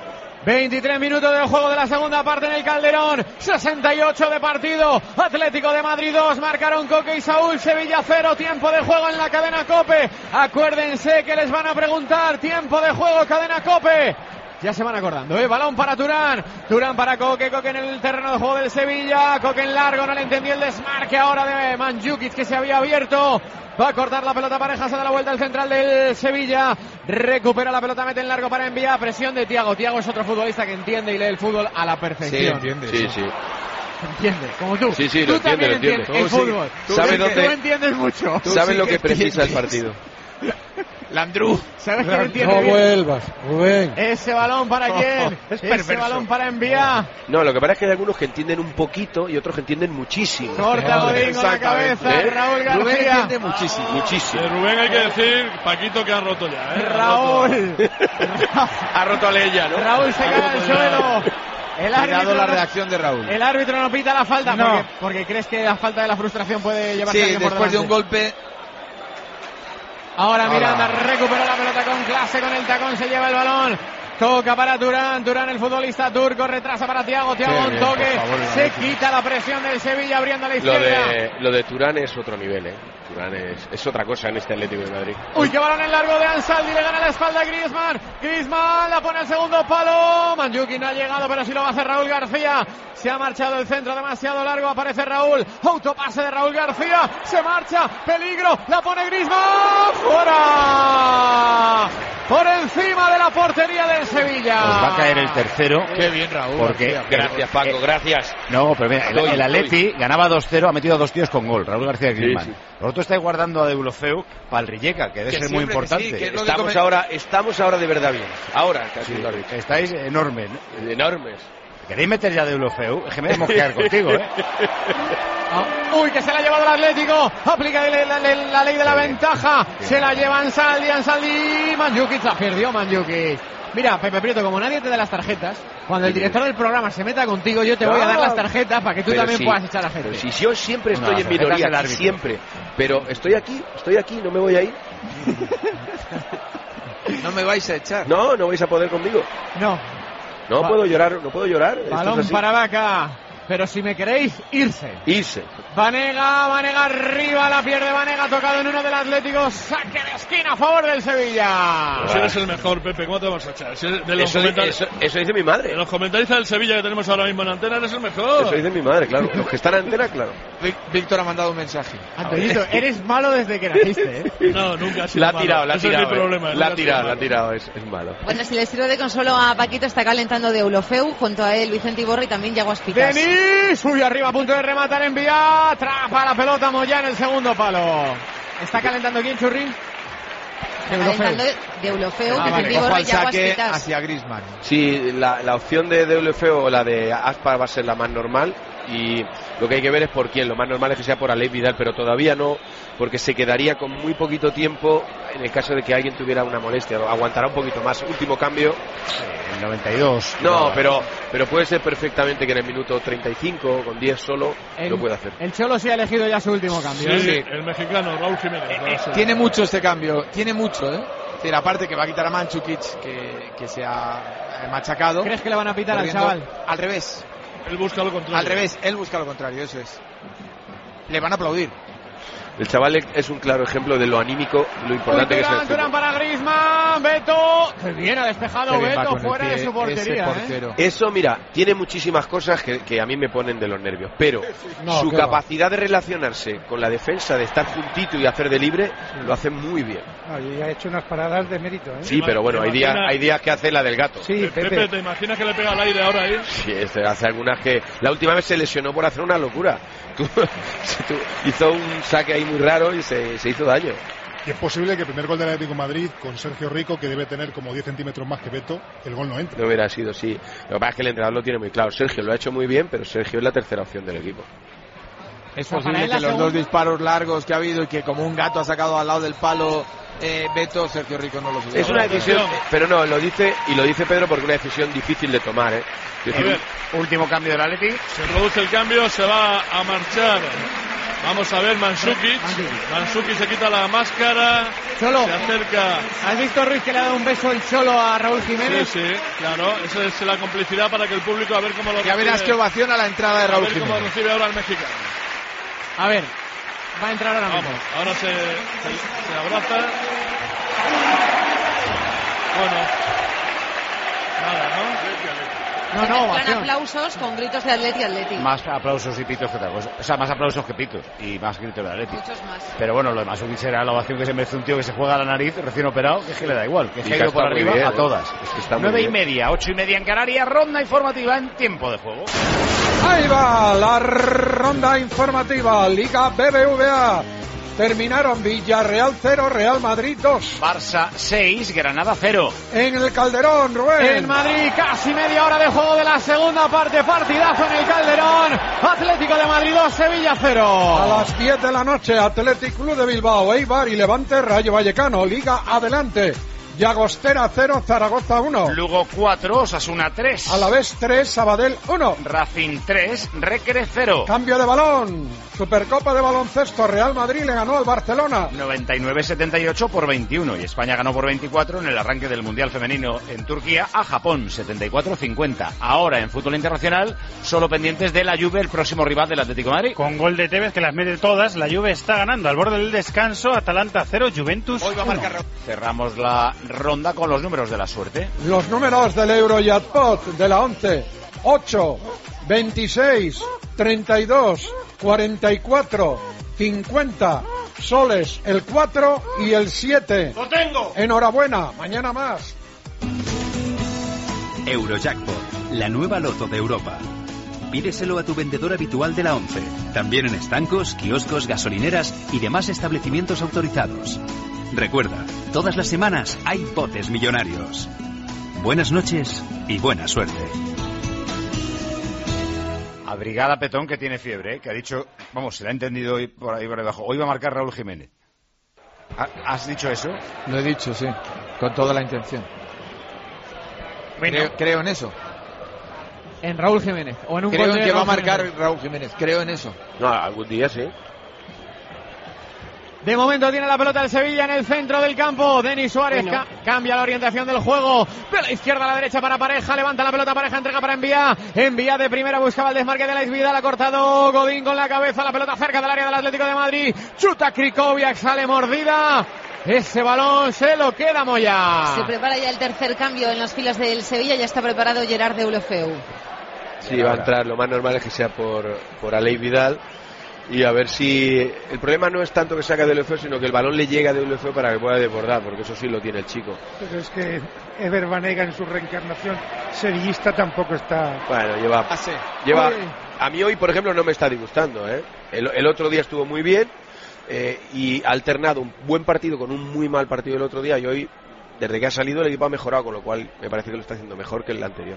veintitrés minutos del juego de la segunda parte en el Calderón. sesenta y ocho de partido. Atlético de Madrid dos. Marcaron Coque y Saúl. Sevilla cero. Tiempo de juego en la cadena COPE. Acuérdense que les van a preguntar. Tiempo de juego, cadena COPE. Ya se van acordando, ¿eh? Balón para Turán. Turán para Coque. Coque en el terreno de juego del Sevilla. Coque en largo. No le entendió el desmarque ahora de Mandzukic, que se había abierto. Va a cortar la pelota pareja. Se da la vuelta al central del Sevilla. Recupera la pelota. Mete en largo para enviar. Presión de Thiago. Thiago es otro futbolista que entiende y lee el fútbol a la perfección. Sí, entiende. Sí, sí. Entiende, como tú. Sí, sí, tú lo entiende, lo entiende. El fútbol. Tú, ¿Sabe dónde? Tú entiendes mucho. Sabes lo que precisa el partido. Landru. ¿Sabes que entiende No bien? vuelvas, Rubén. Ese balón para quién. Es Ese perverso. balón para enviar. No, lo que pasa es que hay algunos que entienden un poquito y otros que entienden muchísimo. Corta Godín con la cabeza. ¿Eh? Raúl García. Rubén entiende muchísimo. Muchísimo. De Rubén hay que decir, Paquito, que han roto ya. ¿eh? Raúl. Ha roto a Leia, ¿no? Raúl se cae al suelo. El árbitro, Cuidado la no, reacción de Raúl. el árbitro no pita la falta No. porque, porque crees que la falta de la frustración puede llevarse a Sí, alguien por después de un delante. golpe. Ahora Ahora. Miranda recupera la pelota con clase, con el tacón se lleva el balón. Toca para Turán, Turán el futbolista turco, retrasa para Thiago, Thiago Qué un bien, toque, por favor, se Leite. quita la presión del Sevilla abriendo a la Lo izquierda. de, lo de Turán es otro nivel, ¿eh? Turán es, es otra cosa en este Atlético de Madrid. Uy, qué balón en largo de Ansaldi, le gana la espalda a Griezmann. Griezmann la pone al segundo palo. Mandzukic no ha llegado, pero sí lo va a hacer Raúl García. Se ha marchado el centro demasiado largo, aparece Raúl. Autopase de Raúl García, se marcha, peligro, la pone Griezmann. ¡Fuera! Por encima de la portería del Sevilla. Pues va a caer el tercero. Qué bien, Raúl. Porque, García. Gracias, Paco, gracias. No, pero mira, el, Doy, el Atleti ganaba dos cero, ha metido a dos tíos con gol. Raúl García y Griezmann. Sí, sí. Vosotros estáis guardando a Deulofeu para el Rijeka, que debe Que ser muy siempre que sí, importante. que es lo que Estamos come- ahora, estamos ahora de verdad bien. Ahora, casi Sí, lo has dicho. estáis enormes, ¿no? Enormes. ¿Queréis meter ya a Deulofeu? Es que me debemos quedar contigo, ¿eh? Ah, uy, que se la ha llevado el Atlético. Aplica la, la- la- la ley de la ventaja. Se la lleva Ansaldi, Ansaldi. Mandzukic la perdió, Mandzukic. Mira, Pepe Prieto, como nadie te da las tarjetas, cuando el director del programa se meta contigo, yo te voy a dar las tarjetas para que tú Pero también sí, puedas echar a gente. pero si yo siempre No, estoy en tarjetas minoría, del aquí, árbitro. siempre. Pero estoy aquí, estoy aquí, no me voy a ir. No me vais a echar. No, no vais a poder conmigo. No. No Va- puedo llorar, no puedo llorar. Esto es Balón así. para Vaca. Pero si me queréis, irse. Irse. Vanega, Vanega arriba, la pierde Vanega, tocado en uno del Atlético, saque de esquina a favor del Sevilla. Pues eres el mejor, Pepe, ¿cómo te vamos a echar? Si eres de los Eso, comentar- eso- eso dice mi madre. de los comentaristas del Sevilla que tenemos ahora mismo en antena, eres el mejor. Eso dice mi madre, claro. Los que están en antena, claro. Vic- Víctor ha mandado un mensaje. Antonito, eres malo desde que naciste, ¿eh? No, nunca ha sido La ha malo. tirado, la ha Ese es tirado. mi eh. problema. La nunca ha ha sido tirado, la ha malo. tirado. Es, es malo. Bueno, si le sirve de consuelo a Paquito, está calentando de Deulofeu, junto a él Vicente Iborra y también Yago Aspicas. Denis, uy, arriba a punto de rematar, envía, atrapa la pelota Moya en el segundo palo. ¿Está calentando quién, Churrín? Calentando Deulofeu, Ah, Vicente vale. Iborra Ojo y al Yago saque Aspicas. hacia Griezmann. Sí, la, la opción de Deulofeu o la de Aspa va a ser la más normal y lo que hay que ver es por quién. Lo más normal es que sea por Aleix Vidal, pero todavía no, porque se quedaría con muy poquito tiempo en el caso de que alguien tuviera una molestia. Aguantará un poquito más. Último cambio. El noventa y dos. No, pero, pero puede ser perfectamente que en el minuto treinta y cinco, con diez solo, El, lo pueda hacer. el Cholo sí ha elegido ya su último cambio. Sí, ¿eh? el mexicano, Raúl Jiménez. va a ser. Tiene mucho este cambio, tiene mucho, ¿eh? Es decir, aparte que va a quitar a Mandzukic, que, que se ha eh, machacado. ¿Crees que le van a pitar al corriendo. chaval? Al revés, Él busca lo contrario. al revés, él busca lo contrario, eso es. Le van a aplaudir. El chaval es un claro ejemplo de lo anímico, lo importante Uy, que es el Turán, Turán fútbol. para Griezmann, Beto. Qué bien ha despejado Qué bien va Beto con el fuera de pie su portería. ese ¿eh? portero. Eso, mira, tiene muchísimas cosas que, que a mí me ponen de los nervios, pero No, su qué va. capacidad de relacionarse con la defensa, de estar juntito y hacer de libre, lo hace muy bien. No, y ha hecho unas paradas de mérito, ¿eh? Sí, pero bueno, hay días, imagina- hay días que hace la del gato. Sí, Pepe, Pepe. ¿te imaginas que le pega al aire ahora ahí? Sí, este, hace algunas que... La última vez se lesionó por hacer una locura. Tú- tú- hizo un saque ahí muy raro y se, se hizo daño. Y es posible que el primer gol del Atlético de Madrid con Sergio Rico, que debe tener como diez centímetros más que Beto, el gol no entra. No hubiera sido, sí. Lo que pasa es que el entrenador lo tiene muy claro. Sergio lo ha hecho muy bien, pero Sergio es la tercera opción del equipo. Es Para posible él la que los segunda- dos disparos largos que ha habido y que como un gato ha sacado al lado del palo eh, Beto, Sergio Rico no lo sube. Es una decisión, pero no, lo dice y lo dice Pedro porque es una decisión difícil de tomar, ¿eh? Es decir, último cambio del Atleti. Se produce el cambio, se va a marchar. Vamos a ver, Mandzukic. Mandzukic se quita la máscara. Cholo. Se acerca. ¿Has visto, Ruiz, que le ha dado un beso el Cholo a Raúl Jiménez? Sí, sí, claro. Esa es la complicidad para que el público a ver cómo lo recibe. Ya verás qué ovación a la entrada de Raúl Jiménez. A ver cómo recibe ahora el mexicano. A ver, va a entrar ahora mismo. Vamos, ahora se, se, se abraza. Bueno. Nada, ¿no? No, no, ovación. Aplausos con gritos de Atleti, Atleti. Más aplausos y pitos que otra cosa. O sea, más aplausos que pitos y más gritos de Atleti. Muchos más. Pero bueno, lo de Mandzukic será la ovación que se merece un tío que se juega a la nariz recién operado, que es que le da igual, que es que ha ido por arriba bien, a todas. Es que está Nueve y bien. media, ocho y media en Canarias, ronda informativa en tiempo de juego. Ahí va la ronda informativa, Liga B B V A. Terminaron Villarreal cero, Real Madrid dos. Barça seis, Granada cero. En el Calderón, Rubén. En Madrid, casi media hora de juego de la segunda parte. Partidazo en el Calderón. Atlético de Madrid dos, Sevilla cero. A las diez de la noche, Athletic Club de Bilbao, Eibar y Levante, Rayo Vallecano. Liga adelante. Llagostera cero, Zaragoza uno. Lugo cuatro, Osasuna tres. Alavés tres, Sabadell uno. Racing tres, Recre cero. Cambio de balón. Supercopa de baloncesto, Real Madrid le ganó al Barcelona. noventa y nueve setenta y ocho por veintiuno. Y España ganó por veinticuatro en el arranque del Mundial Femenino en Turquía a Japón, setenta y cuatro cincuenta. Ahora en fútbol internacional, solo pendientes de la Juve, el próximo rival del Atlético de Madrid. Con gol de Tevez que las mete todas, la Juve está ganando al borde del descanso. Atalanta cero, Juventus Hoy va a marcar uno. Cerramos la ronda con los números de la suerte. Los números del Eurojackpot de la once. ocho, veintiséis, treinta y dos, cuarenta y cuatro, cincuenta. Soles el cuatro y el siete. ¡Lo tengo! Enhorabuena, mañana más. Eurojackpot, la nueva loto de Europa. Pídeselo a tu vendedor habitual de la once. También en estancos, kioscos, gasolineras y demás establecimientos autorizados. Recuerda, todas las semanas hay botes millonarios. Buenas noches y buena suerte. Abrigada Petón, que tiene fiebre, ¿eh? Que ha dicho, vamos, se le ha entendido hoy por ahí por debajo. Hoy va a marcar Raúl Jiménez. ¿Has dicho eso? Lo he dicho, sí, con toda la intención. Bueno. Creo, creo en eso. En Raúl Jiménez. O en un creo gol en de que va a Raúl marcar Jiménez. Raúl Jiménez. Creo en eso. No, algún día sí. De momento tiene la pelota el Sevilla en el centro del campo. Denis Suárez Bueno. ca- cambia la orientación del juego. De la izquierda a la derecha para Pareja. Levanta la pelota Pareja, entrega para Envía. Envía de primera, buscaba el desmarque de la Vidal. Ha cortado Godín con la cabeza. La pelota cerca del área del Atlético de Madrid. Chuta Krikoviak, sale mordida. Ese balón se lo queda Moya. Se prepara ya el tercer cambio en las filas del Sevilla. Ya está preparado Gerard Deulofeu. Sí, va a entrar. Lo más normal es que sea por, por Aleix Vidal. Y a ver si... El problema no es tanto que saca de Deulofeu, sino que el balón le llega a Deulofeu para que pueda desbordar, porque eso sí lo tiene el chico. Pero es que Ever Banega en su reencarnación sevillista tampoco está... Bueno, lleva... lleva a mí hoy, por ejemplo, no me está disgustando, ¿eh? El, el otro día estuvo muy bien eh, y ha alternado un buen partido con un muy mal partido el otro día, y hoy, desde que ha salido, el equipo ha mejorado, con lo cual me parece que lo está haciendo mejor que el anterior.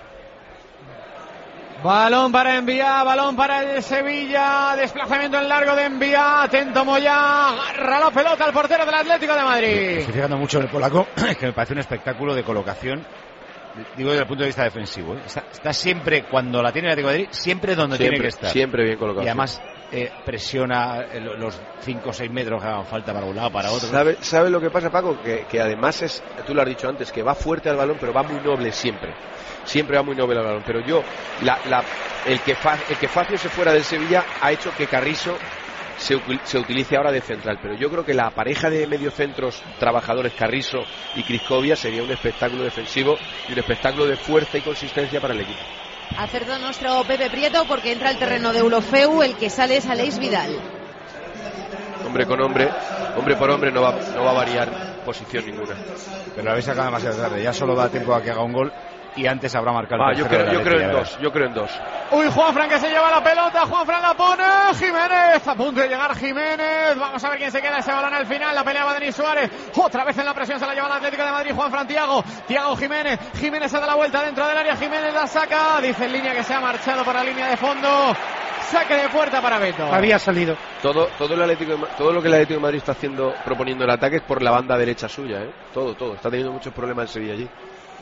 Balón para Envía, balón para el Sevilla, desplazamiento en largo de Envía, atento Moya, agarra la pelota al portero del Atlético de Madrid. Estoy fijando mucho en el polaco, que me parece un espectáculo de colocación, digo desde el punto de vista defensivo, ¿eh? está, está siempre, cuando la tiene el Atlético de Madrid, siempre donde Siempre, tiene que estar. siempre bien colocado. Y además eh, presiona eh, los cinco o seis metros que hagan falta para un lado, para otro. ¿Sabe, ¿Sabe lo que pasa, Paco? Que, que además es, tú lo has dicho antes, que va fuerte al balón, pero va muy noble siempre. Siempre va muy noble al balón. Pero yo, la, la, el, que fa, el que Facio se fuera del Sevilla ha hecho que Carrizo se, se utilice ahora de central. Pero yo creo que la pareja de mediocentros trabajadores, Carrizo y Krikoviak, sería un espectáculo defensivo y un espectáculo de fuerza y consistencia para el equipo. Acertó nuestro Pepe Prieto porque entra al terreno de Deulofeu. El que sale es Aleix Vidal. Hombre con hombre, hombre por hombre, no va, no va a variar posición ninguna. Pero lo habéis sacado demasiado tarde, ya solo da tiempo a que haga un gol y antes habrá marcado el Ah, yo tercero creo, de la yo creo en Atleti, dos, yo creo en dos. Uy, Juanfran que se lleva la pelota, Juanfran la pone, Jiménez, a punto de llegar Jiménez, vamos a ver quién se queda ese balón al final, la pelea va Denis Suárez, otra vez en la presión se la lleva el Atlético de Madrid, Juanfran Tiago, Tiago Jiménez, Jiménez se da la vuelta dentro del área, Jiménez la saca, dice en línea que se ha marchado por la línea de fondo, Saque de puerta para Beto. Había salido. Todo, todo, el Atlético de, todo lo que el Atlético de Madrid está haciendo, proponiendo el ataque es por la banda derecha suya, ¿eh? Todo, todo. Está teniendo muchos problemas el Sevilla allí.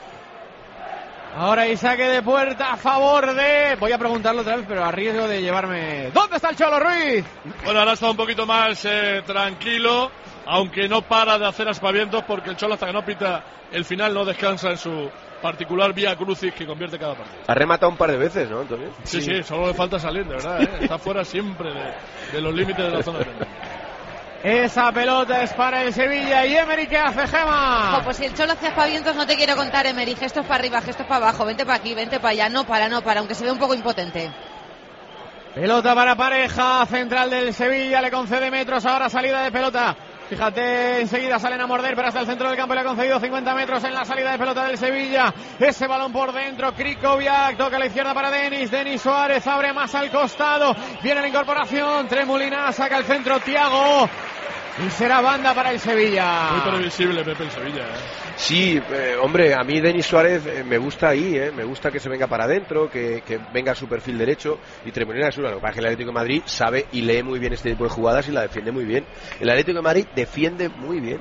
Ahora hay saque de puerta a favor de... Voy a preguntarlo otra vez, pero a riesgo de llevarme... ¿Dónde está el Cholo Ruiz? Bueno, ahora está un poquito más eh, tranquilo, aunque no para de hacer aspavientos, porque el Cholo hasta que no pita el final no descansa en su particular vía crucis que convierte cada partido. Ha rematado un par de veces, ¿no, Antonio? Sí, sí, sí, solo le falta salir, de verdad, ¿eh? Está fuera siempre de, de los límites de la zona de penalti. Esa pelota es para el Sevilla. ¿Y Emery qué hace, Gema? Oh, pues si el Cholo hace aspavientos, no te quiero contar, Emery. Gestos para arriba, gestos para abajo, vente para aquí, vente para allá. No para, no para, aunque se ve un poco impotente. Pelota para Pareja, central del Sevilla, le concede metros, ahora salida de pelota. Fíjate, enseguida salen a morder, pero hasta el centro del campo le ha concedido cincuenta metros en la salida de pelota del Sevilla. Ese balón por dentro, Krikoviak, toca a la izquierda para Denis, Denis Suárez abre más al costado, viene la incorporación, Tremolina, saca el centro, Thiago, y será banda para el Sevilla. Muy previsible, Pepe, el Sevilla, ¿eh? Sí, eh, hombre, a mí Denis Suárez eh, me gusta ahí, eh, me gusta que se venga para adentro, que, que venga a su perfil derecho, y Tremolina es una. Lo que pasa es que el Atlético de Madrid sabe y lee muy bien este tipo de jugadas y la defiende muy bien. El Atlético de Madrid defiende muy bien.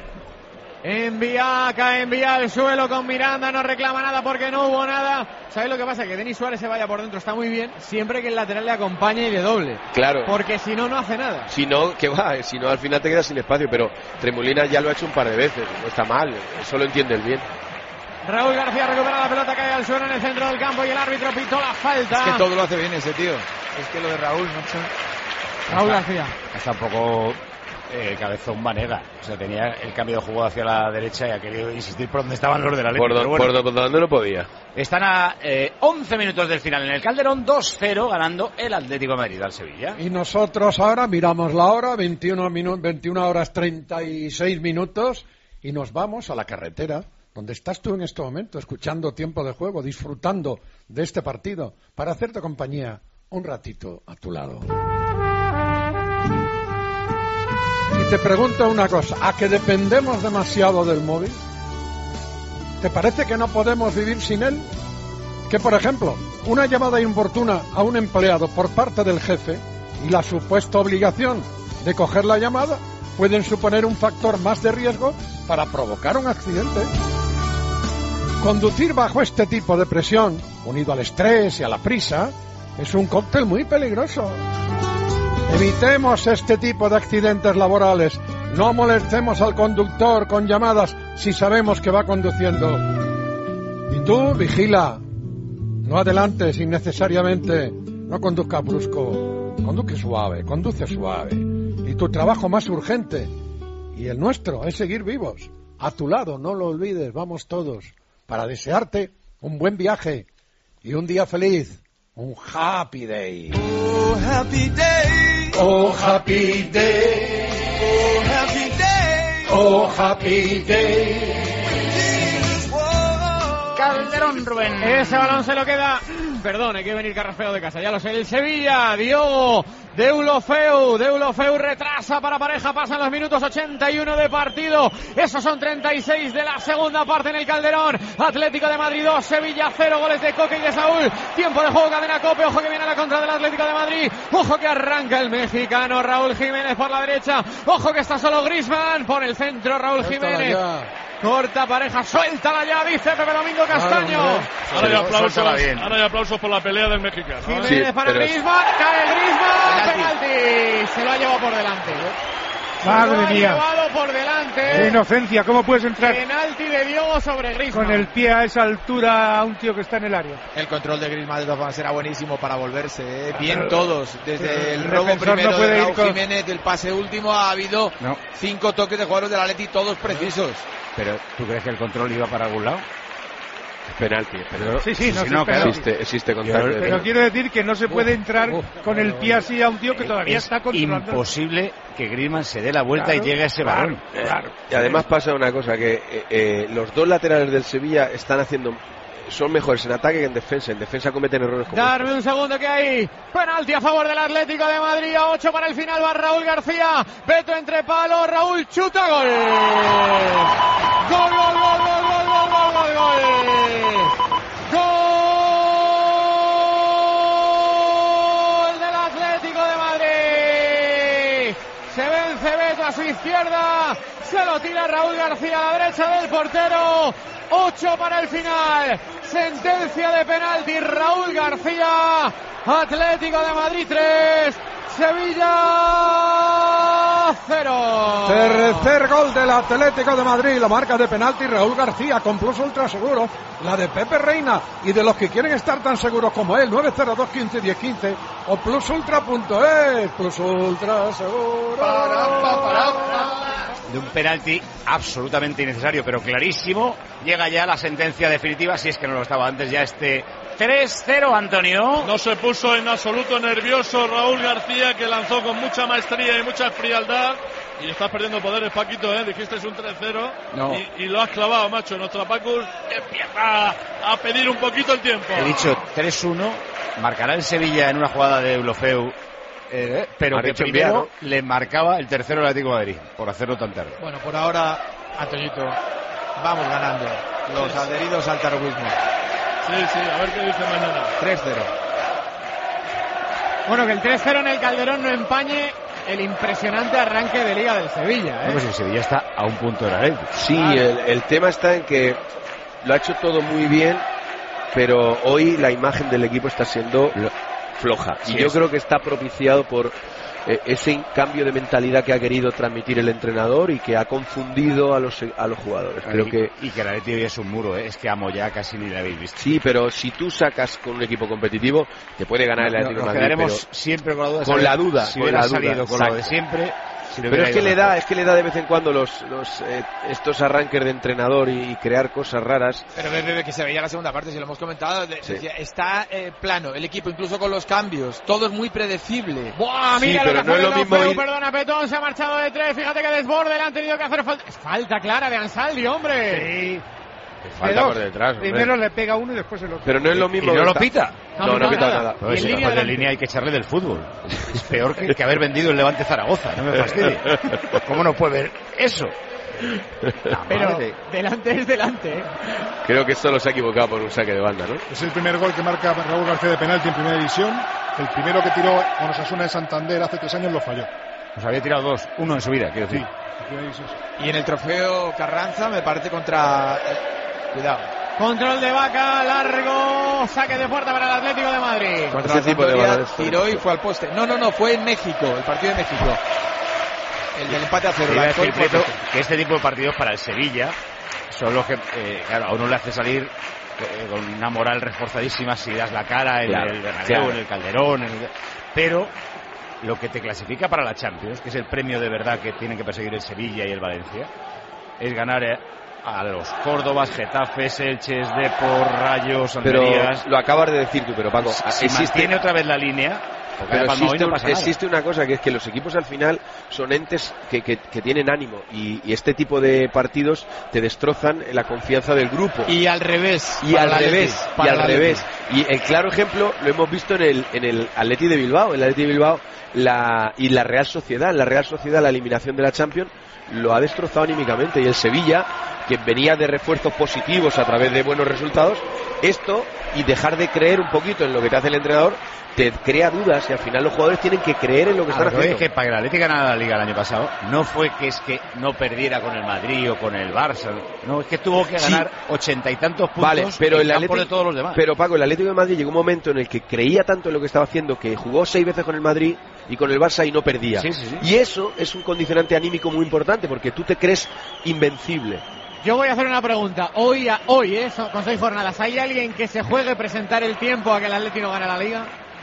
Envía, cae, envía al suelo con Miranda, no reclama nada porque no hubo nada. ¿Sabes lo que pasa? Que Denis Suárez se vaya por dentro está muy bien, siempre que el lateral le acompañe y le doble. Claro. Porque si no, no hace nada. Si no, ¿qué va? Si no, al final te quedas sin espacio, pero Tremolina ya lo ha hecho un par de veces, no está mal, eso lo entiende el bien. Raúl García recupera la pelota, cae al suelo en el centro del campo y el árbitro pitó la falta. Es que todo lo hace bien ese tío. Es que lo de Raúl, macho. Raúl García. Está un poco eh, cabezón Vanega. O sea, tenía el cambio de juego hacia la derecha y ha querido insistir por donde estaban los de la Por, do, bueno, por, do, por donde no podía. Están a eh, once minutos del final en el Calderón, dos cero ganando el Atlético de Madrid al Sevilla. Y nosotros ahora miramos la hora, veintiuna, minu- veintiuna horas treinta y seis minutos, y nos vamos a la carretera, donde estás tú en este momento, escuchando Tiempo de Juego, disfrutando de este partido, para hacerte compañía un ratito a tu lado. Y te pregunto una cosa, ¿a que dependemos demasiado del móvil? ¿Te parece que no podemos vivir sin él? Que, por ejemplo, una llamada importuna a un empleado por parte del jefe y la supuesta obligación de coger la llamada pueden suponer un factor más de riesgo para provocar un accidente. Conducir bajo este tipo de presión, unido al estrés y a la prisa, es un cóctel muy peligroso. Evitemos este tipo de accidentes laborales. No molestemos al conductor con llamadas si sabemos que va conduciendo. Y tú, vigila. No adelantes innecesariamente. No conduzca brusco. Conduce suave, conduce suave. Y tu trabajo más urgente, y el nuestro, es seguir vivos. A tu lado, no lo olvides, vamos todos. Para desearte un buen viaje y un día feliz. Un happy day. Oh, happy day. Oh, happy day. Oh, happy day. Oh, happy day. Calderón, Rubén. Ese balón se lo queda. Perdón, hay que venir carraspeo de casa. Ya lo sé. El Sevilla, Diogo, Deulofeu. Deulofeu retrasa para Pareja. Pasan los minutos ochenta y uno de partido. Esos son treinta y seis de la segunda parte en el Calderón. Atlético de Madrid dos, Sevilla cero. Goles de Coque y de Saúl. Tiempo de juego, cadena Cope. Ojo que viene a la contra del Atlético de Madrid. Ojo que arranca el mexicano Raúl Jiménez por la derecha. Ojo que está solo Griezmann. Por el centro Raúl Jiménez. Corta Pareja, suéltala ya, dice Pepe Domingo Castaño. Ahora hay aplausos, ahora hay aplausos por la pelea del mexicano. Jiménez sí, para Griezmann, cae Griezmann, penalti. penalti. Se lo ha llevado por delante. Madre se lo mía. ha llevado por delante. Qué inocencia, ¿cómo puedes entrar? Penalti de Diogo sobre Griezmann. Con el pie a esa altura a un tío que está en el área. El control de Griezmann de todas formas era buenísimo para volverse, ¿eh? Bien todos. Desde el, el robo primero no puede de Raúl con... Jiménez, el pase último, ha habido no. cinco toques de jugadores del Atleti, todos precisos. Pero, ¿tú crees que el control iba para algún lado? Es penalti, pero sí, sí, no, si no penalti. existe, existe contacto. Pero, pero quiero decir que no se puede entrar uh, uh, con el pie así a un tío que todavía es está controlando. Imposible que Griezmann se dé la vuelta claro, y llegue a ese claro, balón. Claro. Y además pasa una cosa, que eh, eh, los dos laterales del Sevilla están haciendo... son mejores en ataque que en defensa. En defensa cometen errores como Darme un segundo que hay. Penalti a favor del Atlético de Madrid. A ocho para el final va Raúl García. Beto entre palos. Raúl chuta. Gol. Gol, gol, gol, gol, gol, gol, gol, gol, gol. Gol del izquierda, se lo tira Raúl García a la derecha del portero. Ocho para el final. Sentencia de penalti, Raúl García. Atlético de Madrid tres, Sevilla cero. Tercer gol del Atlético de Madrid, la marca de penalti Raúl García con Plus Ultra Seguro, la de Pepe Reina y de los que quieren estar tan seguros como él, nueve cero dos quince diez quince o plusultra punto es. Plus Ultra Seguro. Para, para, para. De un penalti absolutamente innecesario, pero clarísimo. Llega ya la sentencia definitiva, si es que no lo estaba antes, ya este tres cero, Antonio. No se puso en absoluto nervioso Raúl García, que lanzó con mucha maestría y mucha frialdad. Y estás perdiendo poderes, Paquito, ¿eh? Dijiste es un tres cero no. y, y lo has clavado, macho. Nuestra Pacus empieza a pedir un poquito el tiempo. He dicho tres uno, marcará el Sevilla en una jugada de Eulofeu. Eh, pero que primero le marcaba el tercero del Atlético de Madrid por hacerlo tan tarde. Bueno, por ahora, Antoñito, vamos ganando los adheridos al taroguismo. Sí, sí, a ver qué dice mañana. tres cero. Bueno, que el tres cero en el Calderón no empañe el impresionante arranque de Liga del Sevilla, ¿eh? No, pues el Sevilla está a un punto de la ley. Sí, el, el tema está en que lo ha hecho todo muy bien, pero hoy la imagen del equipo está siendo floja. Sí, y yo es. creo que está propiciado por eh, ese cambio de mentalidad que ha querido transmitir el entrenador y que ha confundido a los a los jugadores. Creo y, que y que la Atleti hoy es un muro, ¿eh? Es que a Moyá casi ni la habéis visto. Sí, pero si tú sacas con un equipo competitivo, te puede ganar el Atlético de Madrid. Nos quedaremos siempre con la duda. Con la duda. Si con hubiera la salido duda, con exacto. lo de siempre. Si pero es que le da, es que le da de vez en cuando los, los eh, estos arranques de entrenador y, y crear cosas raras. Pero ve, ve, que se veía la segunda parte, si lo hemos comentado, de, sí. decía, está eh, plano el equipo, incluso con los cambios, todo es muy predecible. ¡Buah! Mira sí, lo pero que no es lo mismo Feu, ir... Perdona, Petón, se ha marchado de tres, fíjate que desborde, le han tenido que hacer falta. Es falta clara de Ansaldi, hombre. Sí. Falta por detrás, hombre. Primero le pega uno y después el otro. Pero no es lo mismo. ¿Y no lo pita? No, no, no pita nada. nada. No, si línea de línea hay que echarle del fútbol. Es peor que, que haber vendido el Levante Zaragoza, no me fastidie. ¿Cómo no puede ver eso? Pero delante es delante, ¿eh? Creo que solo se ha equivocado por un saque de banda, ¿no? Es el primer gol que marca Raúl García de penalti en primera división. El primero que tiró con Osasuna de Santander hace tres años lo falló. Nos había tirado dos, uno en su vida, quiero decir. Sí. Y en el trofeo Carranza me parece contra... Cuidado. Control de Vaca, largo, saque de puerta para el Atlético de Madrid. Contra ese tipo de valores. Tiró y fue al poste. No, no, no, fue en México, el partido de México. El del empate a cero. Iba a decir, Prieto, que este tipo de partidos para el Sevilla son los que, eh, claro, a uno le hace salir eh, con una moral reforzadísima si das la cara en claro, el Bernabéu, claro. en el Calderón, en el... pero lo que te clasifica para la Champions, que es el premio de verdad que tienen que perseguir el Sevilla y el Valencia, es ganar eh, a los Córdobas, Getafes, Elches, Depor, Rayos, Almerías. Pero lo acabas de decir tú, pero Paco, si existe... mantiene otra vez la línea. Pero existe, no existe una cosa, que es que los equipos al final son entes que, que, que tienen ánimo y, y este tipo de partidos te destrozan la confianza del grupo. Y al revés. Y al revés. Y al revés. Y el claro ejemplo lo hemos visto en el, en el Atleti de Bilbao. El Atleti de Bilbao la, y la Real Sociedad. La Real Sociedad, la eliminación de la Champions, lo ha destrozado anímicamente. Y el Sevilla, que venía de refuerzos positivos a través de buenos resultados, esto y dejar de creer un poquito en lo que te hace el entrenador te crea dudas y al final los jugadores tienen que creer en lo que están haciendo. Es que para que el Atlético ganara la Liga el año pasado no fue que es que no perdiera con el Madrid o con el Barça, no, es que tuvo que ganar ochenta sí. y tantos puntos vale, pero en el campo de todos los demás. Pero Paco, el Atlético de Madrid llegó un momento en el que creía tanto en lo que estaba haciendo que jugó seis veces con el Madrid y con el Barça y no perdía. Sí, sí, sí. Y eso es un condicionante anímico muy importante porque tú te crees invencible. Yo voy a hacer una pregunta. Hoy, a, hoy eh, con seis jornadas, ¿hay alguien que se juegue presentar el tiempo a que el Atlético no gane la Liga?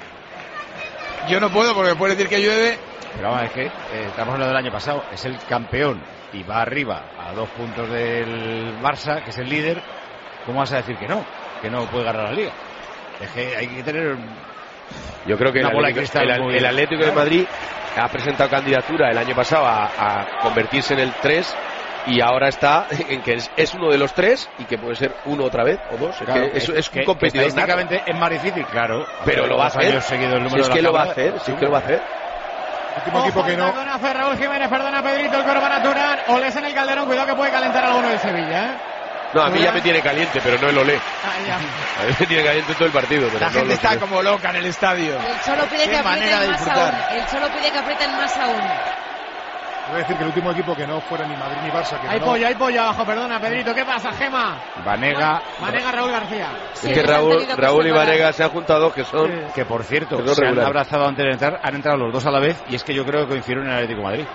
Yo no puedo porque puede decir que llueve. Pero vamos, es que eh, estamos hablando del año pasado. Es el campeón y va arriba a dos puntos del Barça, que es el líder. ¿Cómo vas a decir que no? Que no puede ganar la Liga. Es que hay que tener... Yo creo que una el, bola Atlético, de el, el Atlético de Madrid ha presentado candidatura el año pasado a, a convertirse en el tres y ahora está en que es, es uno de los tres y que puede ser uno otra vez o dos. Claro, es, que es, es, es que, un competidor. Estadísticamente es más difícil, claro. Pero lo va a hacer. Si es que lo va a hacer, si es que lo va a hacer. Último equipo que no. Con hace Raúl Jiménez, perdona Pedrito, el cuero para Turán. Olés en el Calderón, cuidado que puede calentar a alguno del Sevilla, ¿eh? No, a mí ya me tiene caliente, pero no el Olé. Ah, ya. A mí me tiene caliente todo el partido. Pero la no gente está sé. como loca en el estadio. El Cholo pide que aprieten más aún. El Cholo pide que aprieten más aún. Voy a decir que el último equipo que no fuera ni Madrid ni Barça que Hay ganó... pollo, hay pollo abajo, perdona, Pedrito. ¿Qué pasa, Gema? Vanega. Vanega, Raúl García. Es que Raúl, Raúl y Vanega se han juntado que son... Sí. Que por cierto, que son se han regulares. abrazado antes de entrar, han entrado los dos a la vez y es que yo creo que coincidieron en el Atlético de Madrid.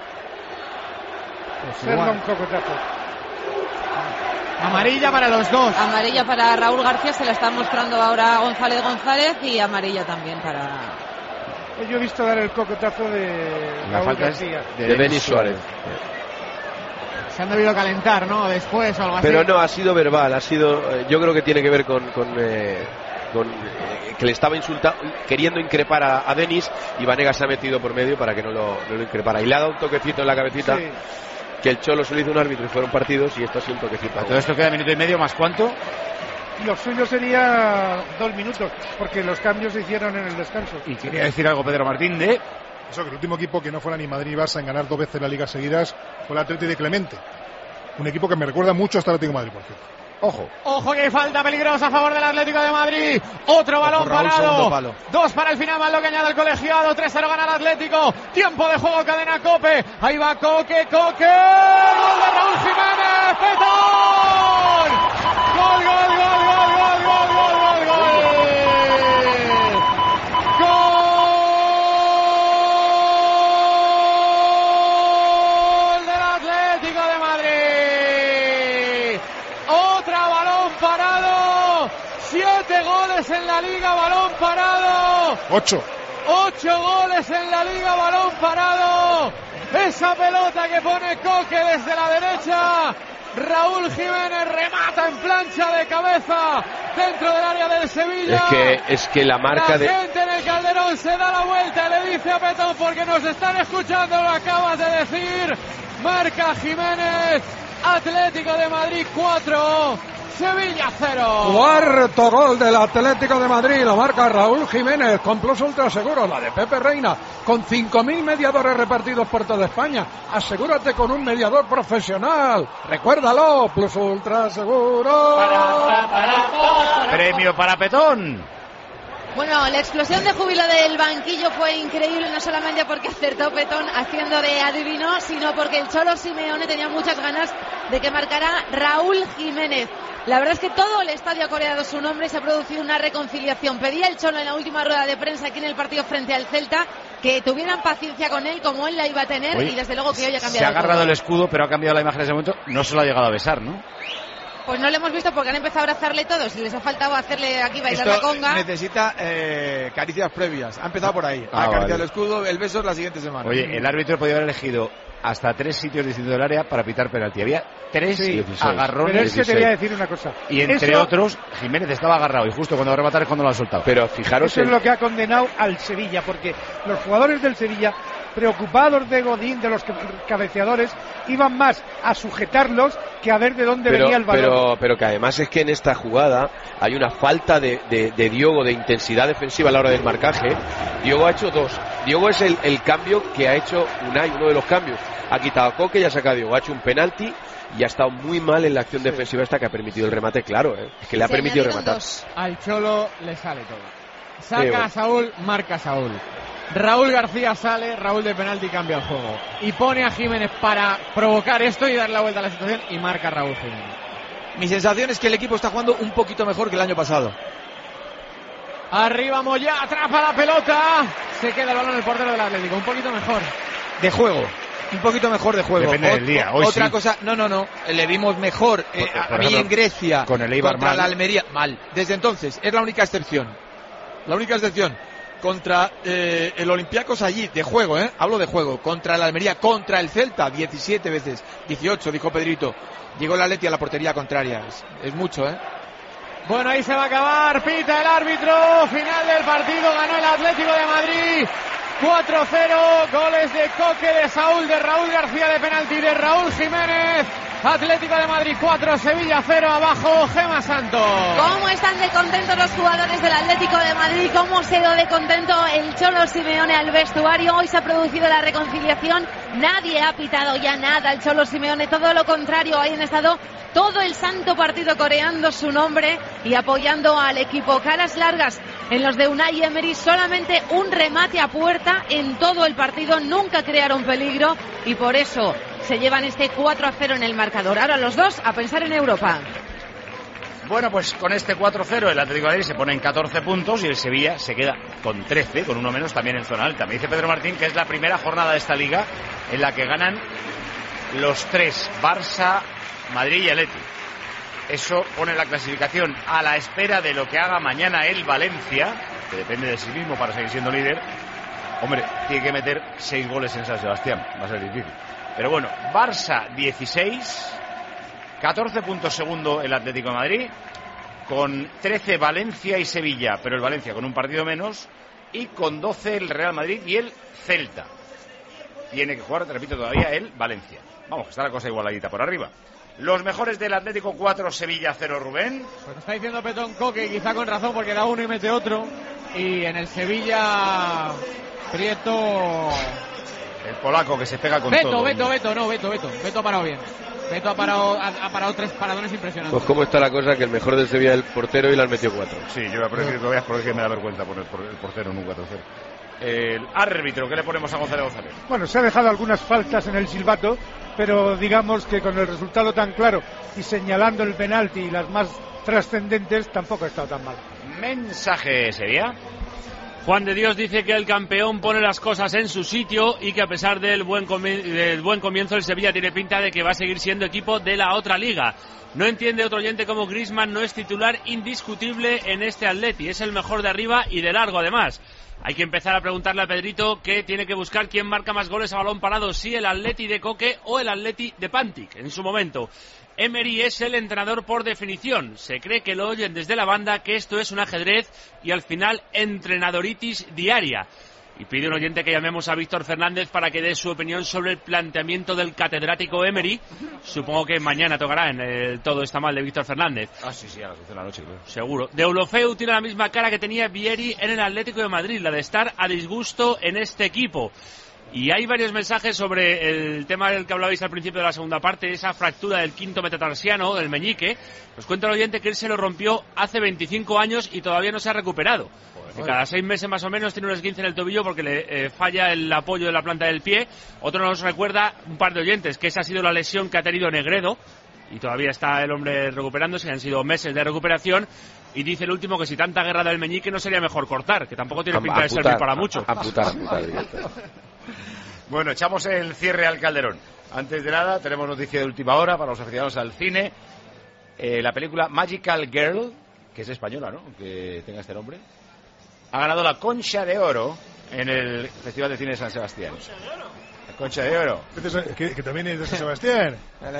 Hacerle un cocotazo. Amarilla para los dos. Amarilla para Raúl García, se la está mostrando ahora González González, y amarilla también para... Yo he visto dar el cocotazo de La Raúl falta García. es de, de Denis Suárez. Se han debido calentar, ¿no? Después o algo así. Pero no, ha sido verbal, ha sido... eh, Yo creo que tiene que ver con... con, eh, con eh, que le estaba insultando, queriendo increpar a, a Denis, y Vanega se ha metido por medio para que no lo, no lo increpara. Y le ha dado un toquecito en la cabecita, Sí. que el Cholo se lo hizo un árbitro y fueron partidos, y esto ha sido un toquecito. A todo esto queda minuto y medio, ¿más cuánto? Lo suyo sería dos minutos, porque los cambios se hicieron en el descanso. Y quería decir algo Pedro Martín de... Eso, que el último equipo que no fuera ni Madrid ni Barça en ganar dos veces la Liga seguidas fue el Atlético de Clemente. Un equipo que me recuerda mucho a este Atlético de Madrid, por cierto. Ojo. Ojo que hay falta peligrosa a favor del Atlético de Madrid. Otro balón Raúl, segundo parado. palo. Dos para el final, más lo que añade el colegiado. tres cero gana el Atlético. Tiempo de juego, cadena Cope. Ahí va Coque, Coque. Gol de Raúl Jiménez. Petón. Gol, gol, gol, gol, gol, gol, gol, gol, gol. Gol del Atlético de Madrid. Otra balón parado. Siete goles en la liga, balón parado. Ocho. Ocho goles en la liga, balón parado. Esa pelota que pone Coque desde la derecha. Raúl Jiménez remata en plancha de cabeza dentro del área del Sevilla. Es que, es que la marca la de... gente en el Calderón se da la vuelta y le dice a Petón, porque nos están escuchando, lo acabas de decir. Marca Jiménez. Atlético de Madrid cuatro, Sevilla cero. Cuarto gol del Atlético de Madrid, lo marca Raúl Jiménez con Plus Ultra Seguro, la de Pepe Reina, con cinco mil mediadores repartidos por toda España. Asegúrate con un mediador profesional. Recuérdalo, Plus Ultra Seguro. Para, para, para. Premio para Petón. Bueno, la explosión de júbilo del banquillo fue increíble, no solamente porque acertó Petón haciendo de adivino, sino porque el Cholo Simeone tenía muchas ganas de que marcara Raúl Jiménez. La verdad es que todo el estadio ha coreado su nombre y se ha producido una reconciliación. Pedía el Cholo en la última rueda de prensa aquí en el partido frente al Celta que tuvieran paciencia con él como él la iba a tener. Oye, y desde luego que hoy ha cambiado. Se ha agarrado todo. el escudo, pero ha cambiado la imagen en ese momento. No se lo ha llegado a besar, ¿no? Pues no lo hemos visto porque han empezado a abrazarle todos y les ha faltado hacerle aquí bailar Esto la conga. necesita eh, caricias previas. Ha empezado por ahí. Ah, ha acariciado vale. el escudo, el beso es la siguiente semana. Oye, el árbitro podía haber elegido hasta tres sitios distintos del área para pitar penalti. Había tres Sí. agarrones. Pero es que te voy a decir una cosa. Y entre Eso- otros, Jiménez estaba agarrado y justo cuando va a rematar es cuando lo ha soltado. Pero fijaros Eso es en... lo que ha condenado al Sevilla, porque los jugadores del Sevilla, preocupados de Godín, de los cabeceadores, iban más a sujetarlos que a ver de dónde pero, venía el balón. pero, pero que además es que en esta jugada hay una falta de, de, de Diogo, de intensidad defensiva a la hora del marcaje. Diogo ha hecho dos. Diogo es el, el cambio que ha hecho Unai, uno de los cambios. Ha quitado a Coque y ha sacado a Diogo. Ha hecho un penalti y ha estado muy mal en la acción sí. defensiva esta que ha permitido el remate, claro, ¿eh? Es que le ha Se permitido rematar. Dos. Al Cholo le sale todo. Saca Sí, bueno. a Saúl, marca a Saúl. Raúl García sale, Raúl de penalti cambia el juego. Y pone a Jiménez para provocar esto y dar la vuelta a la situación y marca a Raúl Jiménez. Mi sensación es que el equipo está jugando un poquito mejor que el año pasado. Arriba Moyá, atrapa la pelota. Se queda el balón el portero del Atlético. Un poquito mejor. De juego. Un poquito mejor de juego. Depende del día. Hoy Otra sí. cosa, no, no, no. Le vimos mejor eh, Por- a, por a mí ejemplo, en Grecia con el Eibar contra mal. la Almería. Mal. Desde entonces, es la única excepción. La única excepción. Contra eh, el Olympiacos allí, de juego, ¿eh? Hablo de juego. Contra la Almería, contra el Celta, diecisiete veces. dieciocho, dijo Pedrito. Llegó el Atleti a la portería contraria. Es, es mucho, ¿eh? Bueno, ahí se va a acabar. Pita el árbitro. Final del partido. Ganó el Atlético de Madrid. cuatro cero. Goles de Coque, de Saúl, de Raúl García de penalti, de Raúl Jiménez. Atlético de Madrid cuatro, Sevilla cero, abajo Gema Santos. ¿Cómo están de contentos los jugadores del Atlético de Madrid? ¿Cómo se ha ido de contento el Cholo Simeone al vestuario? Hoy se ha producido la reconciliación. Nadie ha pitado ya nada al Cholo Simeone. Todo lo contrario, ahí han estado todo el santo partido coreando su nombre y apoyando al equipo. Caras largas en los de Unai Emery. Solamente un remate a puerta en todo el partido. Nunca crearon peligro y por eso se llevan este cuatro a cero en el marcador. Ahora los dos a pensar en Europa. Bueno, pues con este cuatro cero el Atlético de Madrid se pone en catorce puntos y el Sevilla se queda con trece, con uno menos también en zona alta. Me dice Pedro Martín que es la primera jornada de esta liga en la que ganan los tres, Barça, Madrid y Atleti. Eso pone la clasificación a la espera de lo que haga mañana el Valencia, que depende de sí mismo para seguir siendo líder. Hombre, tiene que meter seis goles en San Sebastián, va a ser difícil. Pero bueno, Barça dieciséis, catorce puntos segundo el Atlético de Madrid, con trece Valencia y Sevilla, pero el Valencia con un partido menos, y con doce el Real Madrid y el Celta. Tiene que jugar, te repito todavía, el Valencia. Vamos, que está la cosa igualadita por arriba. Los mejores del Atlético cuatro, Sevilla cero, Rubén. Pues está diciendo Petón Coque, quizá con razón, porque da uno y mete otro. Y en el Sevilla, Prieto... El polaco que se pega con Beto, todo. Beto, Beto, no, Beto, Beto. Beto ha parado bien. Beto ha parado, ha, ha parado tres paradones impresionantes. Pues cómo está la cosa, que el mejor del Sevilla es el portero y le han metido cuatro. Sí, yo voy a preferir que lo veas porque me da vergüenza poner el portero en un cuatro cero. El árbitro, ¿qué le ponemos a Gonzalo González? Bueno, se ha dejado algunas faltas en el silbato, pero digamos que con el resultado tan claro y señalando el penalti y las más trascendentes, tampoco ha estado tan mal. Mensaje, ¿sería? Juan de Dios dice que el campeón pone las cosas en su sitio y que a pesar del buen, comi- del buen comienzo el Sevilla tiene pinta de que va a seguir siendo equipo de la otra liga. No entiende otro oyente como Griezmann no es titular indiscutible en este Atleti, es el mejor de arriba y de largo además. Hay que empezar a preguntarle a Pedrito que tiene que buscar quién marca más goles a balón parado, si el Atleti de Coque o el Atleti de Pantic en su momento. Emery es el entrenador por definición. Se cree que lo oyen desde la banda, que esto es un ajedrez y al final entrenadoritis diaria. Y pide un oyente que llamemos a Víctor Fernández para que dé su opinión sobre el planteamiento del catedrático Emery. Supongo que mañana tocará en el Todo está mal de Víctor Fernández. Ah, sí, sí, a las doce de la noche, creo. Seguro. Deulofeu tiene la misma cara que tenía Vieri en el Atlético de Madrid, la de estar a disgusto en este equipo. Y hay varios mensajes sobre el tema del que hablabais al principio de la segunda parte, esa fractura del quinto metatarsiano, del meñique. Nos cuenta el oyente que él se lo rompió hace veinticinco años y todavía no se ha recuperado. Que cada seis meses más o menos tiene un esguince en el tobillo porque le eh, falla el apoyo de la planta del pie. Otro nos recuerda, un par de oyentes, que esa ha sido la lesión que ha tenido Negredo. Y todavía está el hombre recuperándose, han sido meses de recuperación. Y dice el último que si tanta guerra del meñique no sería mejor cortar, que tampoco tiene pinta de servir para mucho. Amputar, amputar, Bueno, echamos el cierre al Calderón. Antes de nada, tenemos noticia de última hora para los aficionados al cine. Eh, la película Magical Girl, que es española, ¿no? Que tenga este nombre, ha ganado la Concha de Oro en el Festival de Cine de San Sebastián. La Concha de Oro. Que, que también es de San Sebastián.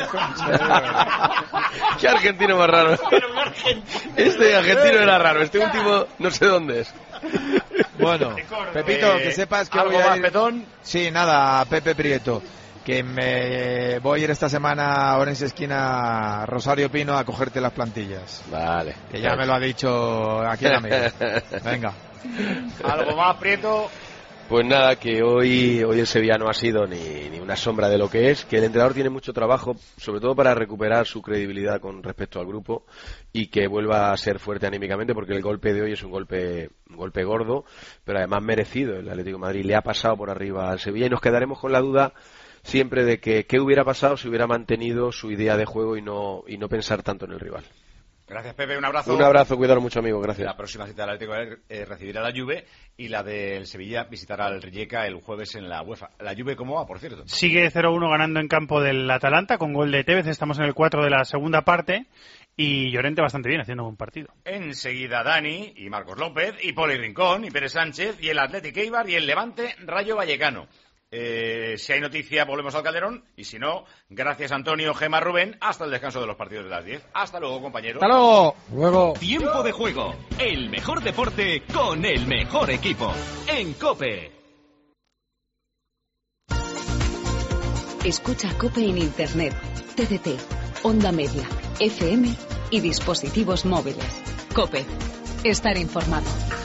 Qué argentino más raro. Este argentino era raro. Este último no sé dónde es. Bueno, Pepito, eh, que sepas que ¿algo voy a más, ir... Petón? Sí, nada, Pepe Prieto. Que me voy a ir esta semana a Orense Esquina Rosario Pino a cogerte las plantillas. Vale. Que ya me lo ha dicho aquí el amigo. Venga. ¿Algo más, Prieto? Pues nada, que hoy, hoy el Sevilla no ha sido ni, ni una sombra de lo que es, que el entrenador tiene mucho trabajo, sobre todo para recuperar su credibilidad con respecto al grupo y que vuelva a ser fuerte anímicamente, porque el golpe de hoy es un golpe, un golpe gordo, pero además merecido. El Atlético de Madrid le ha pasado por arriba al Sevilla y nos quedaremos con la duda siempre de que qué hubiera pasado si hubiera mantenido su idea de juego y no, y no pensar tanto en el rival. Gracias, Pepe, un abrazo. Un abrazo, cuidado mucho, amigo, gracias. La próxima cita del Atlético eh, recibirá la Juve y la del Sevilla visitará al Rijeka el jueves en la UEFA. ¿La Juve cómo va, por cierto? Sigue cero uno ganando en campo del Atalanta con gol de Tevez. Estamos en el cuatro de la segunda parte y Llorente bastante bien, haciendo un buen partido. Enseguida Dani y Marcos López y Poli Rincón y Pérez Sánchez y el Athletic Eibar y el Levante Rayo Vallecano. Eh, si hay noticia, volvemos al Calderón. Y si no, gracias Antonio, Gema, Rubén. Hasta el descanso de los partidos de las diez. Hasta luego, compañeros. Hasta luego. Luego. Tiempo de juego. El mejor deporte con el mejor equipo. En COPE. Escucha COPE en Internet, T D T, onda media, F M y dispositivos móviles. COPE. Estar informado.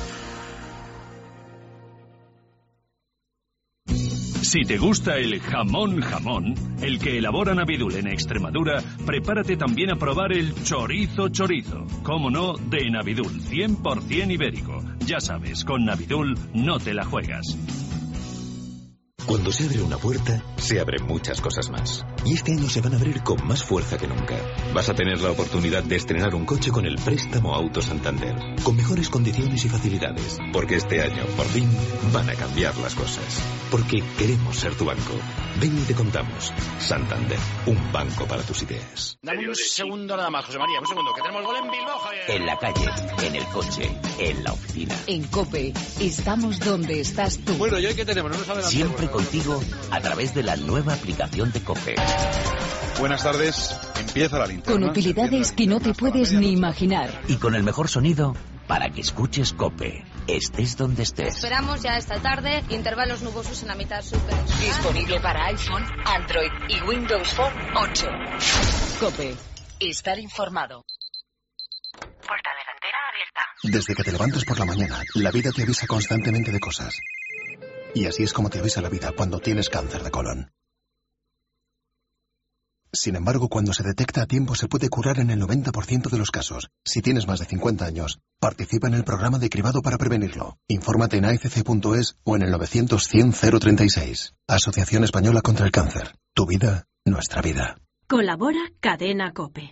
Si te gusta el jamón jamón, el que elabora Navidul en Extremadura, prepárate también a probar el chorizo chorizo. Cómo no, de Navidul, cien por ciento ibérico. Ya sabes, con Navidul no te la juegas. Cuando se abre una puerta, se abren muchas cosas más. Y este año se van a abrir con más fuerza que nunca. Vas a tener la oportunidad de estrenar un coche con el préstamo Auto Santander, con mejores condiciones y facilidades. Porque este año, por fin, van a cambiar las cosas. Porque queremos ser tu banco. Ven y te contamos. Santander, un banco para tus ideas. Dame un segundo nada más, José María, un segundo, que tenemos gol en Bilbao, Javier. En la calle, en el coche, en la oficina. En COPE, estamos donde estás tú. Bueno, ¿y hoy qué tenemos? No nos adelantemos. Siempre contigo a través de la nueva aplicación de COPE. Buenas tardes, empieza la linterna. Con utilidades que no te puedes ni imaginar. Y con el mejor sonido para que escuches COPE, estés donde estés. Esperamos ya esta tarde, intervalos nubosos en la mitad sur. Disponible para iPhone, Android y Windows Phone ocho. COPE. Estar informado. Puerta delantera abierta. Desde que te levantas por la mañana, la vida te avisa constantemente de cosas. Y así es como te avisa la vida cuando tienes cáncer de colon. Sin embargo, cuando se detecta a tiempo se puede curar en el noventa por ciento de los casos. Si tienes más de cincuenta años, participa en el programa de cribado para prevenirlo. Infórmate en a f c punto es o en el novecientos cien cero treinta y seis. Asociación Española contra el Cáncer. Tu vida, nuestra vida. Colabora Cadena COPE.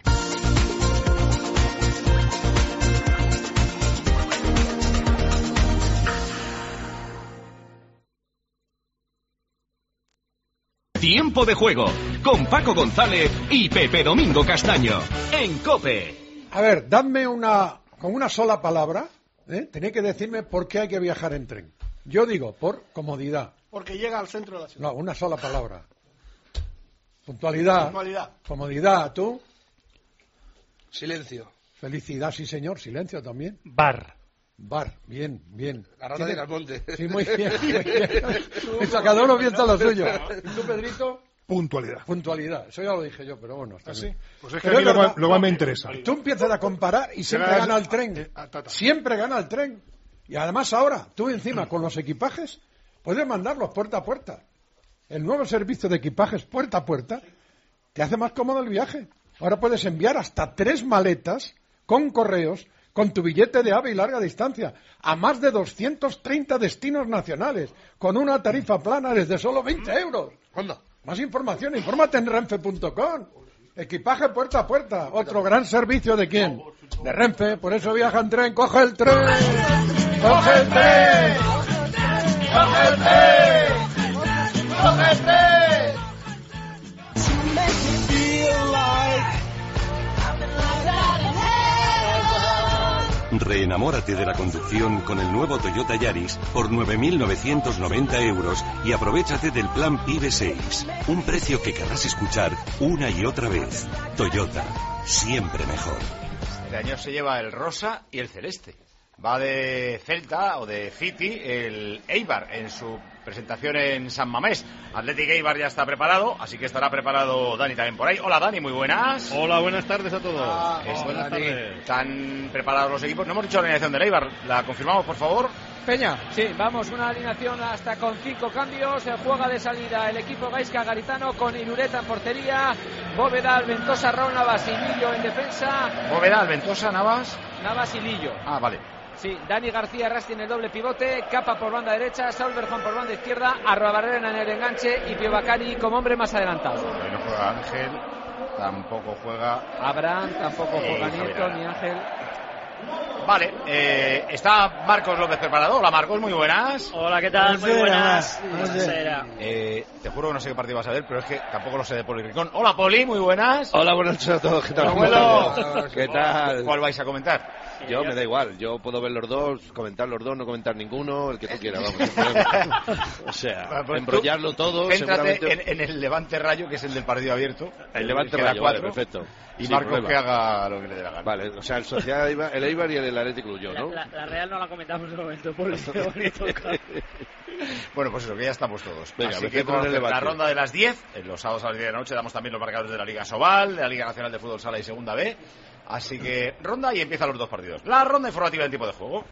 Tiempo de juego con Paco González y Pepe Domingo Castaño en COPE. A ver, dadme una con una sola palabra, ¿eh? Tenéis que decirme por qué hay que viajar en tren. Yo digo por comodidad. Porque llega al centro de la ciudad. No, una sola palabra. Puntualidad. Puntualidad. Comodidad. ¿Tú? Silencio. Felicidad, sí señor. Silencio también. Bar. Bar, bien, bien. La rata de Galmonte. Sí, muy bien, muy bien. Eso, cada uno piensa lo suyo. ¿Y tú, Pedrito? Puntualidad. Puntualidad. Eso ya lo dije yo, pero bueno. Está ¿Ah, bien. sí? Pues es que a mí luego, luego me interesa. Tú empiezas a comparar y siempre gana el tren. Siempre gana el tren. Y además ahora, tú encima, con los equipajes, puedes mandarlos puerta a puerta. El nuevo servicio de equipajes puerta a puerta te hace más cómodo el viaje. Ahora puedes enviar hasta tres maletas con correos con tu billete de AVE y larga distancia, a más de doscientos treinta destinos nacionales, con una tarifa plana desde solo veinte euros. ¿Cuándo? Más información, infórmate en renfe punto com. Equipaje puerta a puerta, otro gran servicio ¿de quién? De Renfe, por eso viaja en tren, coge el tren, coge el tren, coge el tren, coge el tren. Reenamórate de la conducción con el nuevo Toyota Yaris por nueve mil novecientos noventa euros y aprovéchate del plan PIBE seis. Un precio que querrás escuchar una y otra vez. Toyota, siempre mejor. Este año se lleva el rosa y el celeste. Va de Celta o de City el Eibar en su presentación en San Mamés. Athletic Eibar ya está preparado, así que estará preparado Dani también por ahí. Hola Dani, muy buenas. Hola, buenas tardes a todos. Ah, oh, buenas Dani. tardes. ¿Están preparados los equipos? No hemos dicho la alineación del Eibar, ¿la confirmamos por favor? Peña, sí, vamos, una alineación hasta con cinco cambios. Juega de salida el equipo Gaizka Garitano con Irureta en portería, Bóveda, Alventosa, Raúl Navas y Lillo en defensa. Bóveda, Alventosa, Navas. Navas y Lillo. Ah, vale. Sí, Dani García Rasti en el doble pivote, Capa por banda derecha, Saúl Berjón por banda izquierda, Arruabarrena en el enganche y Pio Bacari como hombre más adelantado. Hoy no juega Ángel, tampoco juega Abraham, tampoco eh, juega Nieto ni Ángel. Vale, eh, está Marcos López preparado. Hola Marcos, muy buenas. Hola, ¿qué tal? Muy buenas. Eh, te juro que no sé qué partido vas a ver, pero es que tampoco lo sé de Poli Ricón. Hola Poli, muy buenas. Hola, buenas noches a todos. ¿Qué tal? Abuelo. ¿Qué tal? ¿Cuál vais a comentar? Yo me da igual, yo puedo ver los dos, comentar los dos, no comentar ninguno, el que tú quieras, vamos. O sea, bueno, pues embrollarlo todo. Céntrate seguramente... en, en el Levante Rayo, que es el del partido abierto. El Levante Rayo, vale, perfecto. Y sí, Marcos prueba. que haga lo que le dé la gana. Vale, o sea, el Sociedad Eibar, el Eibar y el Atlético Club, yo, ¿no? La, la, la Real no la comentamos de momento, por eso Bueno, pues eso, que ya estamos todos. Venga, Así me que centro en el la debate. ronda de las diez, en los sábados a las diez de la noche, damos también los marcadores de la Liga Sobal, de la Liga Nacional de Fútbol Sala y Segunda B. Así que ronda y empiezan los dos partidos. La ronda informativa del tiempo de juego.